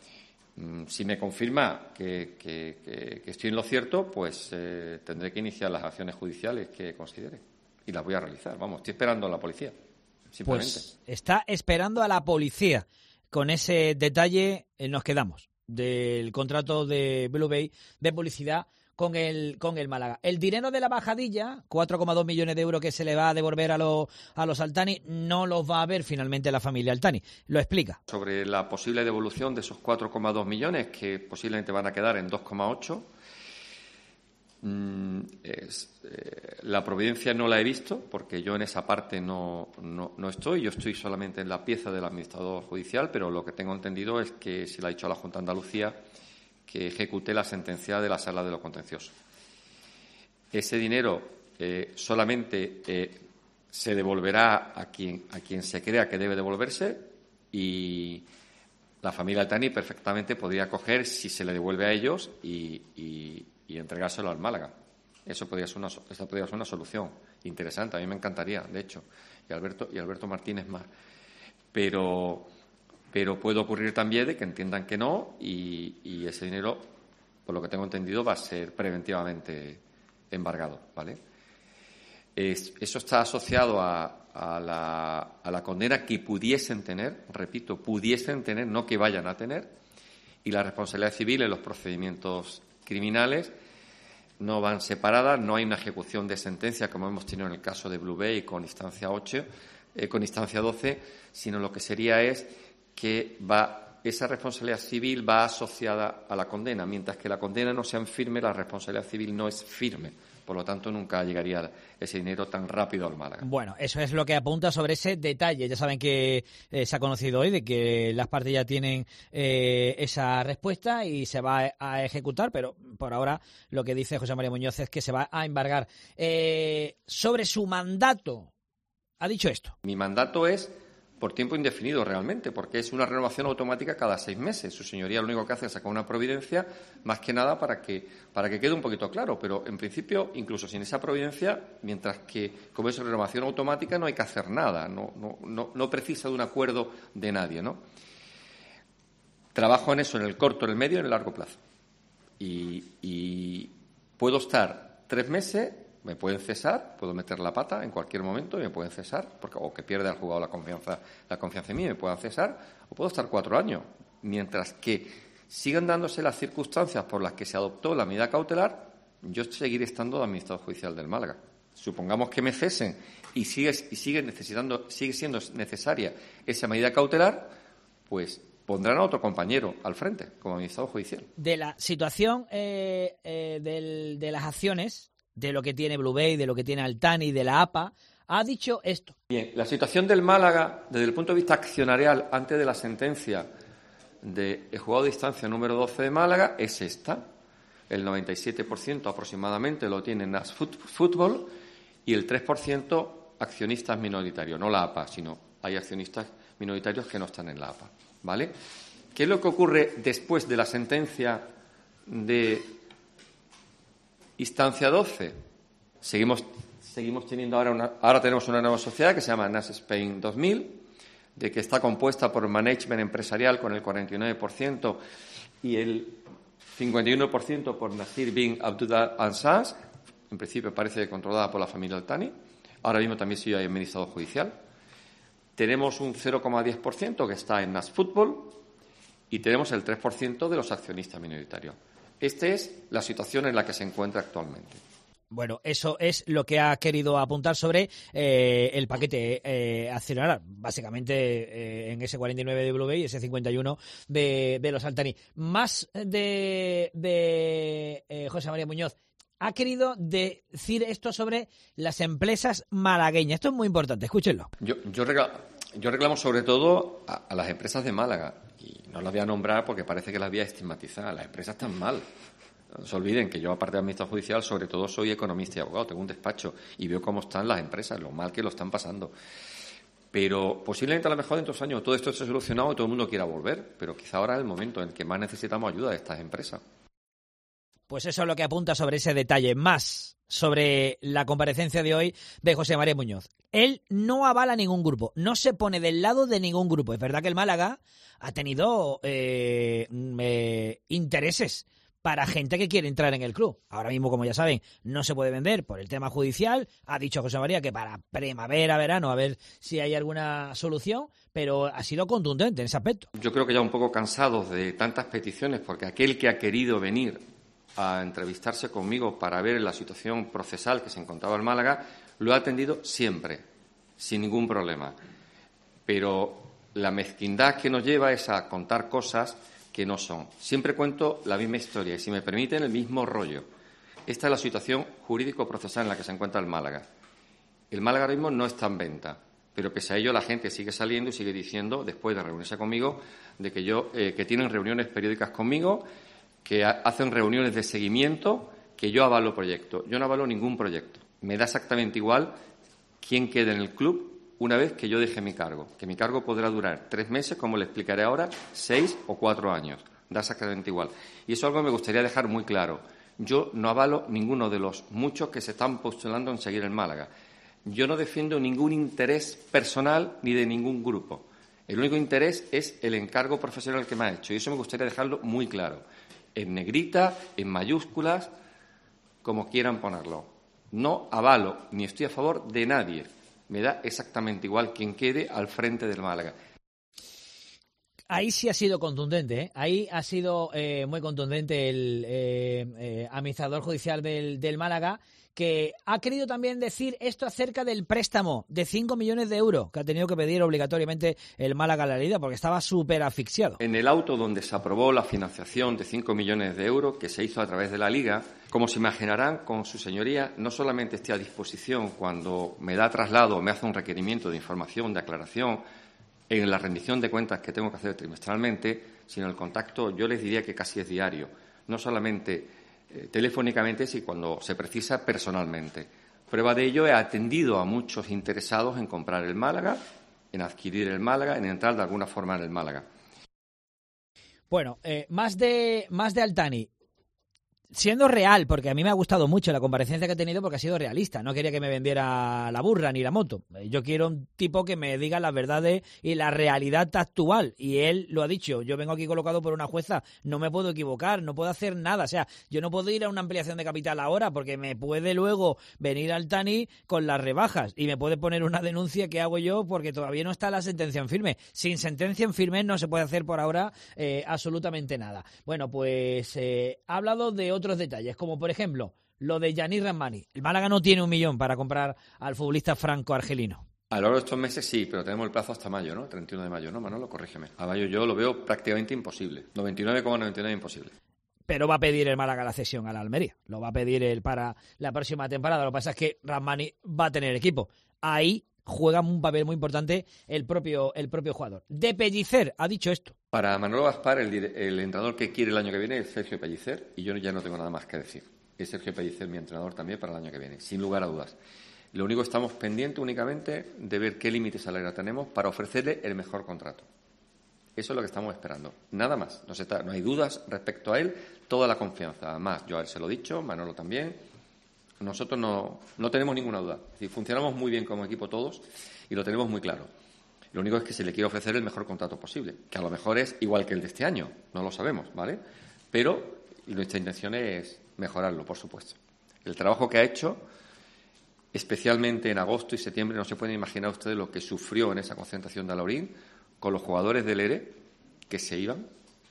Si me confirma que, que, que, que estoy en lo cierto, pues eh, tendré que iniciar las acciones judiciales que considere y las voy a realizar. Vamos, estoy esperando a la policía, simplemente. Pues está esperando a la policía. Con ese detalle eh, nos quedamos del contrato de Blue Bay de publicidad con el con el Málaga. El dinero de la bajadilla, cuatro coma dos millones de euros que se le va a devolver a los a los Altani, no los va a ver finalmente la familia Altani. Lo explica. Sobre la posible devolución de esos cuatro coma dos millones, que posiblemente van a quedar en dos coma ocho, mmm, es, eh, la providencia no la he visto, porque yo en esa parte no, no, no estoy. Yo estoy solamente en la pieza del administrador judicial, pero lo que tengo entendido es que se le ha dicho a la Junta de Andalucía que ejecuté la sentencia de la Sala de lo Contencioso. Ese dinero eh, solamente eh, se devolverá a quien, a quien se crea que debe devolverse y la familia Altani perfectamente podría coger, si se le devuelve a ellos, y, y, y entregárselo al Málaga. Eso podría ser una, esa podría ser una solución interesante. A mí me encantaría, de hecho, y Alberto, y Alberto Martínez más. Pero, pero puede ocurrir también de que entiendan que no y, y ese dinero, por lo que tengo entendido, va a ser preventivamente embargado, ¿vale? Es, eso está asociado a, a, la, a la condena que pudiesen tener, repito, pudiesen tener, no que vayan a tener, y la responsabilidad civil en los procedimientos criminales no van separadas, no hay una ejecución de sentencia como hemos tenido en el caso de Blue Bay con instancia ocho, eh, con instancia doce, sino lo que sería es que va esa responsabilidad civil va asociada a la condena, mientras que la condena no sea firme, la responsabilidad civil no es firme. Por lo tanto, nunca llegaría ese dinero tan rápido al Málaga. Bueno, eso es lo que apunta sobre ese detalle. Ya saben que eh, se ha conocido hoy de que las partes ya tienen eh, esa respuesta y se va a ejecutar, pero por ahora lo que dice José María Muñoz es que se va a embargar. Eh, sobre su mandato, ha dicho esto. Mi mandato es por tiempo indefinido realmente, porque es una renovación automática cada seis meses. Su señoría lo único que hace es sacar una providencia, más que nada para que para que quede un poquito claro, pero en principio, incluso sin esa providencia, mientras que como es renovación automática, no hay que hacer nada, no, no, no, no precisa de un acuerdo de nadie, ¿no? Trabajo en eso, en el corto, en el medio y en el largo plazo. Y, y puedo estar tres meses, me pueden cesar, puedo meter la pata en cualquier momento y me pueden cesar, porque, o que pierda el jugador la confianza, la confianza en mí, me puedan cesar, o puedo estar cuatro años, mientras que sigan dándose las circunstancias por las que se adoptó la medida cautelar, yo seguiré estando de administrador judicial del Málaga. Supongamos que me cesen y sigue, y sigue necesitando, sigue siendo necesaria esa medida cautelar, pues pondrán a otro compañero al frente como administrador judicial. De la situación eh, eh, del, de las acciones, de lo que tiene Blue Bay, de lo que tiene Altani, de la A P A, ha dicho esto. Bien, la situación del Málaga, desde el punto de vista accionarial, antes de la sentencia del juzgado de instancia número doce de Málaga, es esta. El noventa y siete por ciento aproximadamente lo tiene N A S Fútbol y el tres por ciento accionistas minoritarios, no la A P A, sino hay accionistas minoritarios que no están en la A P A, ¿vale? ¿Qué es lo que ocurre después de la sentencia de instancia doce? Seguimos, seguimos teniendo ahora una, ahora tenemos una nueva sociedad que se llama N A S Spain dos mil, de que está compuesta por management empresarial con el cuarenta y nueve por ciento y el cincuenta y uno por ciento por Nasir bin Abdullah Ansas, en principio parece controlada por la familia Altani. Ahora mismo también soy administrador judicial. Tenemos un cero coma diez por ciento que está en N A S Fútbol y tenemos el tres por ciento de los accionistas minoritarios. Esta es la situación en la que se encuentra actualmente. Bueno, eso es lo que ha querido apuntar sobre eh, el paquete eh, accionarial. Básicamente eh, en ese cuarenta y nueve de Blue Bay y ese cincuenta y uno de, de los Altani. Más de, de eh, José María Muñoz. Ha querido decir esto sobre las empresas malagueñas. Esto es muy importante, escúchenlo. Yo, yo, reclamo, yo reclamo sobre todo a, a las empresas de Málaga. Y no las voy a nombrar porque parece que las voy a estigmatizar. Las empresas están mal. No se olviden que yo, aparte de administrador judicial, sobre todo soy economista y abogado. Tengo un despacho y veo cómo están las empresas, lo mal que lo están pasando. Pero posiblemente a lo mejor dentro de dos años todo esto esté solucionado y todo el mundo quiera volver. Pero quizá ahora es el momento en el que más necesitamos ayuda de estas empresas. Pues eso es lo que apunta sobre ese detalle. Más sobre la comparecencia de hoy de José María Muñoz. Él no avala ningún grupo, no se pone del lado de ningún grupo. Es verdad que el Málaga ha tenido eh, eh, intereses para gente que quiere entrar en el club. Ahora mismo, como ya saben, no se puede vender por el tema judicial. Ha dicho José María que para primavera, verano, a ver si hay alguna solución, pero ha sido contundente en ese aspecto. Yo creo que ya un poco cansados de tantas peticiones, porque aquel que ha querido venir a entrevistarse conmigo para ver la situación procesal que se encontraba en Málaga, lo ha atendido siempre, sin ningún problema. Pero la mezquindad que nos lleva es a contar cosas que no son. Siempre cuento la misma historia y, si me permiten, el mismo rollo. Esta es la situación jurídico-procesal en la que se encuentra el Málaga. El Málaga ahora mismo no está en venta, pero pese a ello la gente sigue saliendo y sigue diciendo, después de reunirse conmigo, de que yo eh, que tienen reuniones periódicas conmigo, que ha- hacen reuniones de seguimiento, que yo avalo proyectos. Yo no avalo ningún proyecto. Me da exactamente igual quién quede en el club una vez que yo deje mi cargo. Que mi cargo podrá durar tres meses, como le explicaré ahora, seis o cuatro años. Da exactamente igual. Y eso es algo que me gustaría dejar muy claro. Yo no avalo ninguno de los muchos que se están postulando en seguir en Málaga. Yo no defiendo ningún interés personal ni de ningún grupo. El único interés es el encargo profesional que me ha hecho. Y eso me gustaría dejarlo muy claro. En negrita, en mayúsculas, como quieran ponerlo. No avalo ni estoy a favor de nadie. Me da exactamente igual quien quede al frente del Málaga. Ahí sí ha sido contundente, ¿eh? Ahí ha sido eh, muy contundente el eh, eh, administrador judicial del, del Málaga, que ha querido también decir esto acerca del préstamo de cinco millones de euros que ha tenido que pedir obligatoriamente el Málaga a la Liga porque estaba súper asfixiado. En el auto donde se aprobó la financiación de cinco millones de euros que se hizo a través de la Liga, como se imaginarán, con su señoría, no solamente estoy a disposición cuando me da traslado o me hace un requerimiento de información, de aclaración, en la rendición de cuentas que tengo que hacer trimestralmente, sino el contacto, yo les diría que casi es diario, no solamente eh, telefónicamente, sino cuando se precisa personalmente. Prueba de ello, he atendido a muchos interesados en comprar el Málaga, en adquirir el Málaga, en entrar de alguna forma en el Málaga. Bueno, eh, más de más de Altani. Siendo real, porque a mí me ha gustado mucho la comparecencia que ha tenido porque ha sido realista. No quería que me vendiera la burra ni la moto. Yo quiero un tipo que me diga las verdades y la realidad actual. Y él lo ha dicho. Yo vengo aquí colocado por una jueza. No me puedo equivocar, no puedo hacer nada. O sea, yo no puedo ir a una ampliación de capital ahora porque me puede luego venir Altani con las rebajas y me puede poner una denuncia que hago yo porque todavía no está la sentencia en firme. Sin sentencia en firme no se puede hacer por ahora eh, absolutamente nada. Bueno, pues eh, ha hablado de otro otros detalles, como por ejemplo lo de Yanis Rahmani. El Málaga no tiene un millón para comprar al futbolista franco-argelino. A lo largo de estos meses sí, pero tenemos el plazo hasta mayo, ¿no? treinta y uno de mayo, ¿no, Manolo? Corrígeme. A mayo yo lo veo prácticamente imposible. noventa y nueve coma noventa y nueve imposible. Pero va a pedir el Málaga la cesión a la Almería. Lo va a pedir él para la próxima temporada. Lo que pasa es que Rahmani va a tener equipo. Ahí juega un papel muy importante el propio, el propio jugador. De Pellicer ha dicho esto. Para Manolo Gaspar, el, el entrenador que quiere el año que viene es Sergio Pellicer, y yo ya no tengo nada más que decir. Es Sergio Pellicer mi entrenador también para el año que viene, sin lugar a dudas. Lo único que estamos pendientes únicamente de ver qué límite salarial tenemos para ofrecerle el mejor contrato. Eso es lo que estamos esperando. Nada más. No, se está, no hay dudas respecto a él. Toda la confianza. Además, yo a él se lo he dicho, Manolo también. Nosotros no, no tenemos ninguna duda. Es decir, funcionamos muy bien como equipo todos y lo tenemos muy claro. Lo único es que se le quiere ofrecer el mejor contrato posible, que a lo mejor es igual que el de este año, no lo sabemos, ¿vale? Pero nuestra intención es mejorarlo, por supuesto. El trabajo que ha hecho, especialmente en agosto y septiembre, no se pueden imaginar ustedes lo que sufrió en esa concentración de Alaurín con los jugadores del E R E que se iban,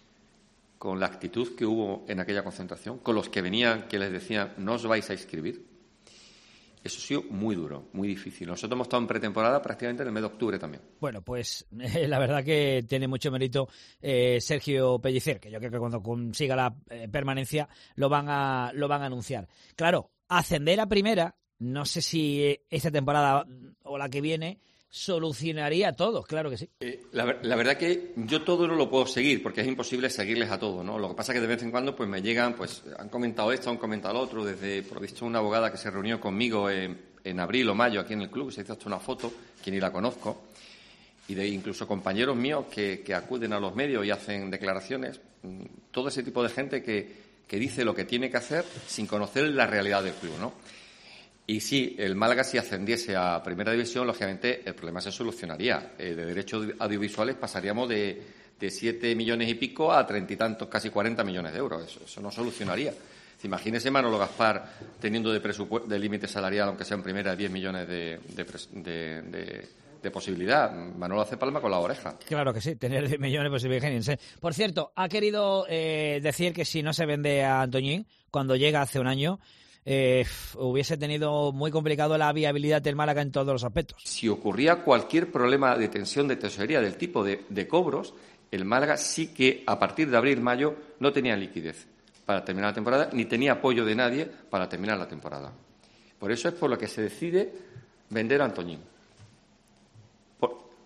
con la actitud que hubo en aquella concentración, con los que venían que les decían no os vais a inscribir. Eso ha sido muy duro, muy difícil. Nosotros hemos estado en pretemporada prácticamente en el mes de octubre también. Bueno, pues eh, la verdad que tiene mucho mérito eh, Sergio Pellicer, que yo creo que cuando consiga la eh, permanencia lo van a lo van a anunciar. Claro, ascender a primera, no sé si esta temporada o la que viene solucionaría todo, claro que sí. Eh, la, la verdad que yo todo no lo puedo seguir porque es imposible seguirles a todos, ¿no? Lo que pasa es que de vez en cuando pues me llegan, pues han comentado esto, han comentado lo otro, desde, por visto, una abogada que se reunió conmigo en, en abril o mayo aquí en el club, se hizo hasta una foto, que ni la conozco, y de incluso compañeros míos que, que acuden a los medios y hacen declaraciones, todo ese tipo de gente que, que dice lo que tiene que hacer sin conocer la realidad del club, ¿no? Y si el Málaga si ascendiese a Primera División, lógicamente el problema se solucionaría. Eh, de derechos audiovisuales pasaríamos de, de siete millones y pico a treinta y tantos, casi cuarenta millones de euros. Eso, eso no solucionaría. Imagínese Manolo Gaspar teniendo de, presupu- de límite salarial, aunque sea en primera, diez millones de, de, de, de, de posibilidad. Manolo hace palma con la oreja. Claro que sí, tener diez millones, pues imagínense. Por cierto, ha querido eh, decir que si no se vende a Antoñín, cuando llega hace un año, Eh, hubiese tenido muy complicado la viabilidad del Málaga en todos los aspectos. Si ocurría cualquier problema de tensión de tesorería del tipo de, de cobros, el Málaga sí que a partir de abril-mayo no tenía liquidez para terminar la temporada, ni tenía apoyo de nadie para terminar la temporada. Por eso es por lo que se decide vender a Antoñín. Por,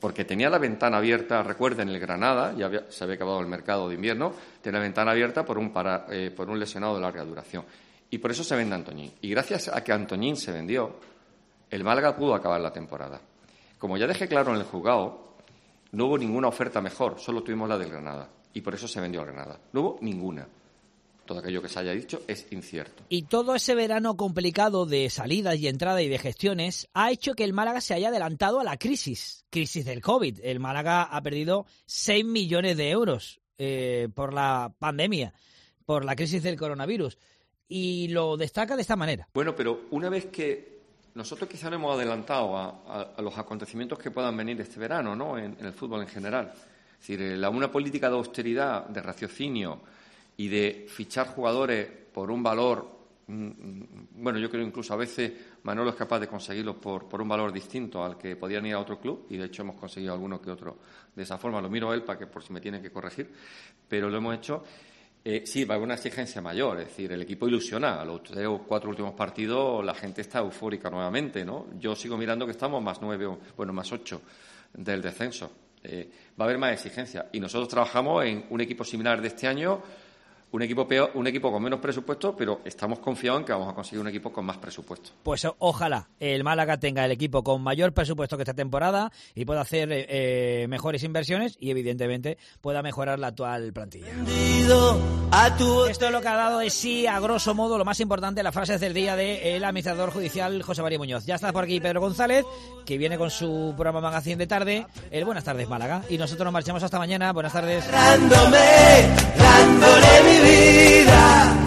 porque tenía la ventana abierta, recuerden, el Granada, ya había, se había acabado el mercado de invierno, tenía la ventana abierta por un, para, eh, por un lesionado de larga duración. Y por eso se vende Antoñín. Y gracias a que Antoñín se vendió, el Málaga pudo acabar la temporada. Como ya dejé claro en el juzgado, no hubo ninguna oferta mejor, solo tuvimos la del Granada. Y por eso se vendió al Granada. No hubo ninguna. Todo aquello que se haya dicho es incierto. Y todo ese verano complicado de salidas y entradas y de gestiones ha hecho que el Málaga se haya adelantado a la crisis, crisis del COVID. El Málaga ha perdido seis millones de euros eh, por la pandemia, por la crisis del coronavirus. Y lo destaca de esta manera. Bueno, pero una vez que nosotros quizá nos hemos adelantado a, a, a los acontecimientos que puedan venir este verano, ¿no?, en, en el fútbol en general. Es decir, la, una política de austeridad, de raciocinio y de fichar jugadores por un valor, bueno, yo creo incluso a veces Manolo es capaz de conseguirlos por, por un valor distinto al que podían ir a otro club, y de hecho hemos conseguido alguno que otro de esa forma. Lo miro a él para que por si me tiene que corregir, pero lo hemos hecho. Eh, sí, va a haber una exigencia mayor, es decir, el equipo ilusiona. A los tres o cuatro últimos partidos la gente está eufórica nuevamente, ¿no? Yo sigo mirando que estamos más nueve, bueno, más ocho del descenso. Eh, va a haber más exigencia y nosotros trabajamos en un equipo similar de este año. Un equipo peor, un equipo con menos presupuesto, pero estamos confiados en que vamos a conseguir un equipo con más presupuesto. Pues ojalá el Málaga tenga el equipo con mayor presupuesto que esta temporada y pueda hacer eh, mejores inversiones y, evidentemente, pueda mejorar la actual plantilla. Esto es lo que ha dado de sí, a grosso modo, lo más importante, las frases del día del administrador judicial José María Muñoz. Ya está por aquí Pedro González, que viene con su programa Magazine de tarde, el Buenas Tardes Málaga. Y nosotros nos marchamos hasta mañana. Buenas tardes. Dándome, dándole mi vida.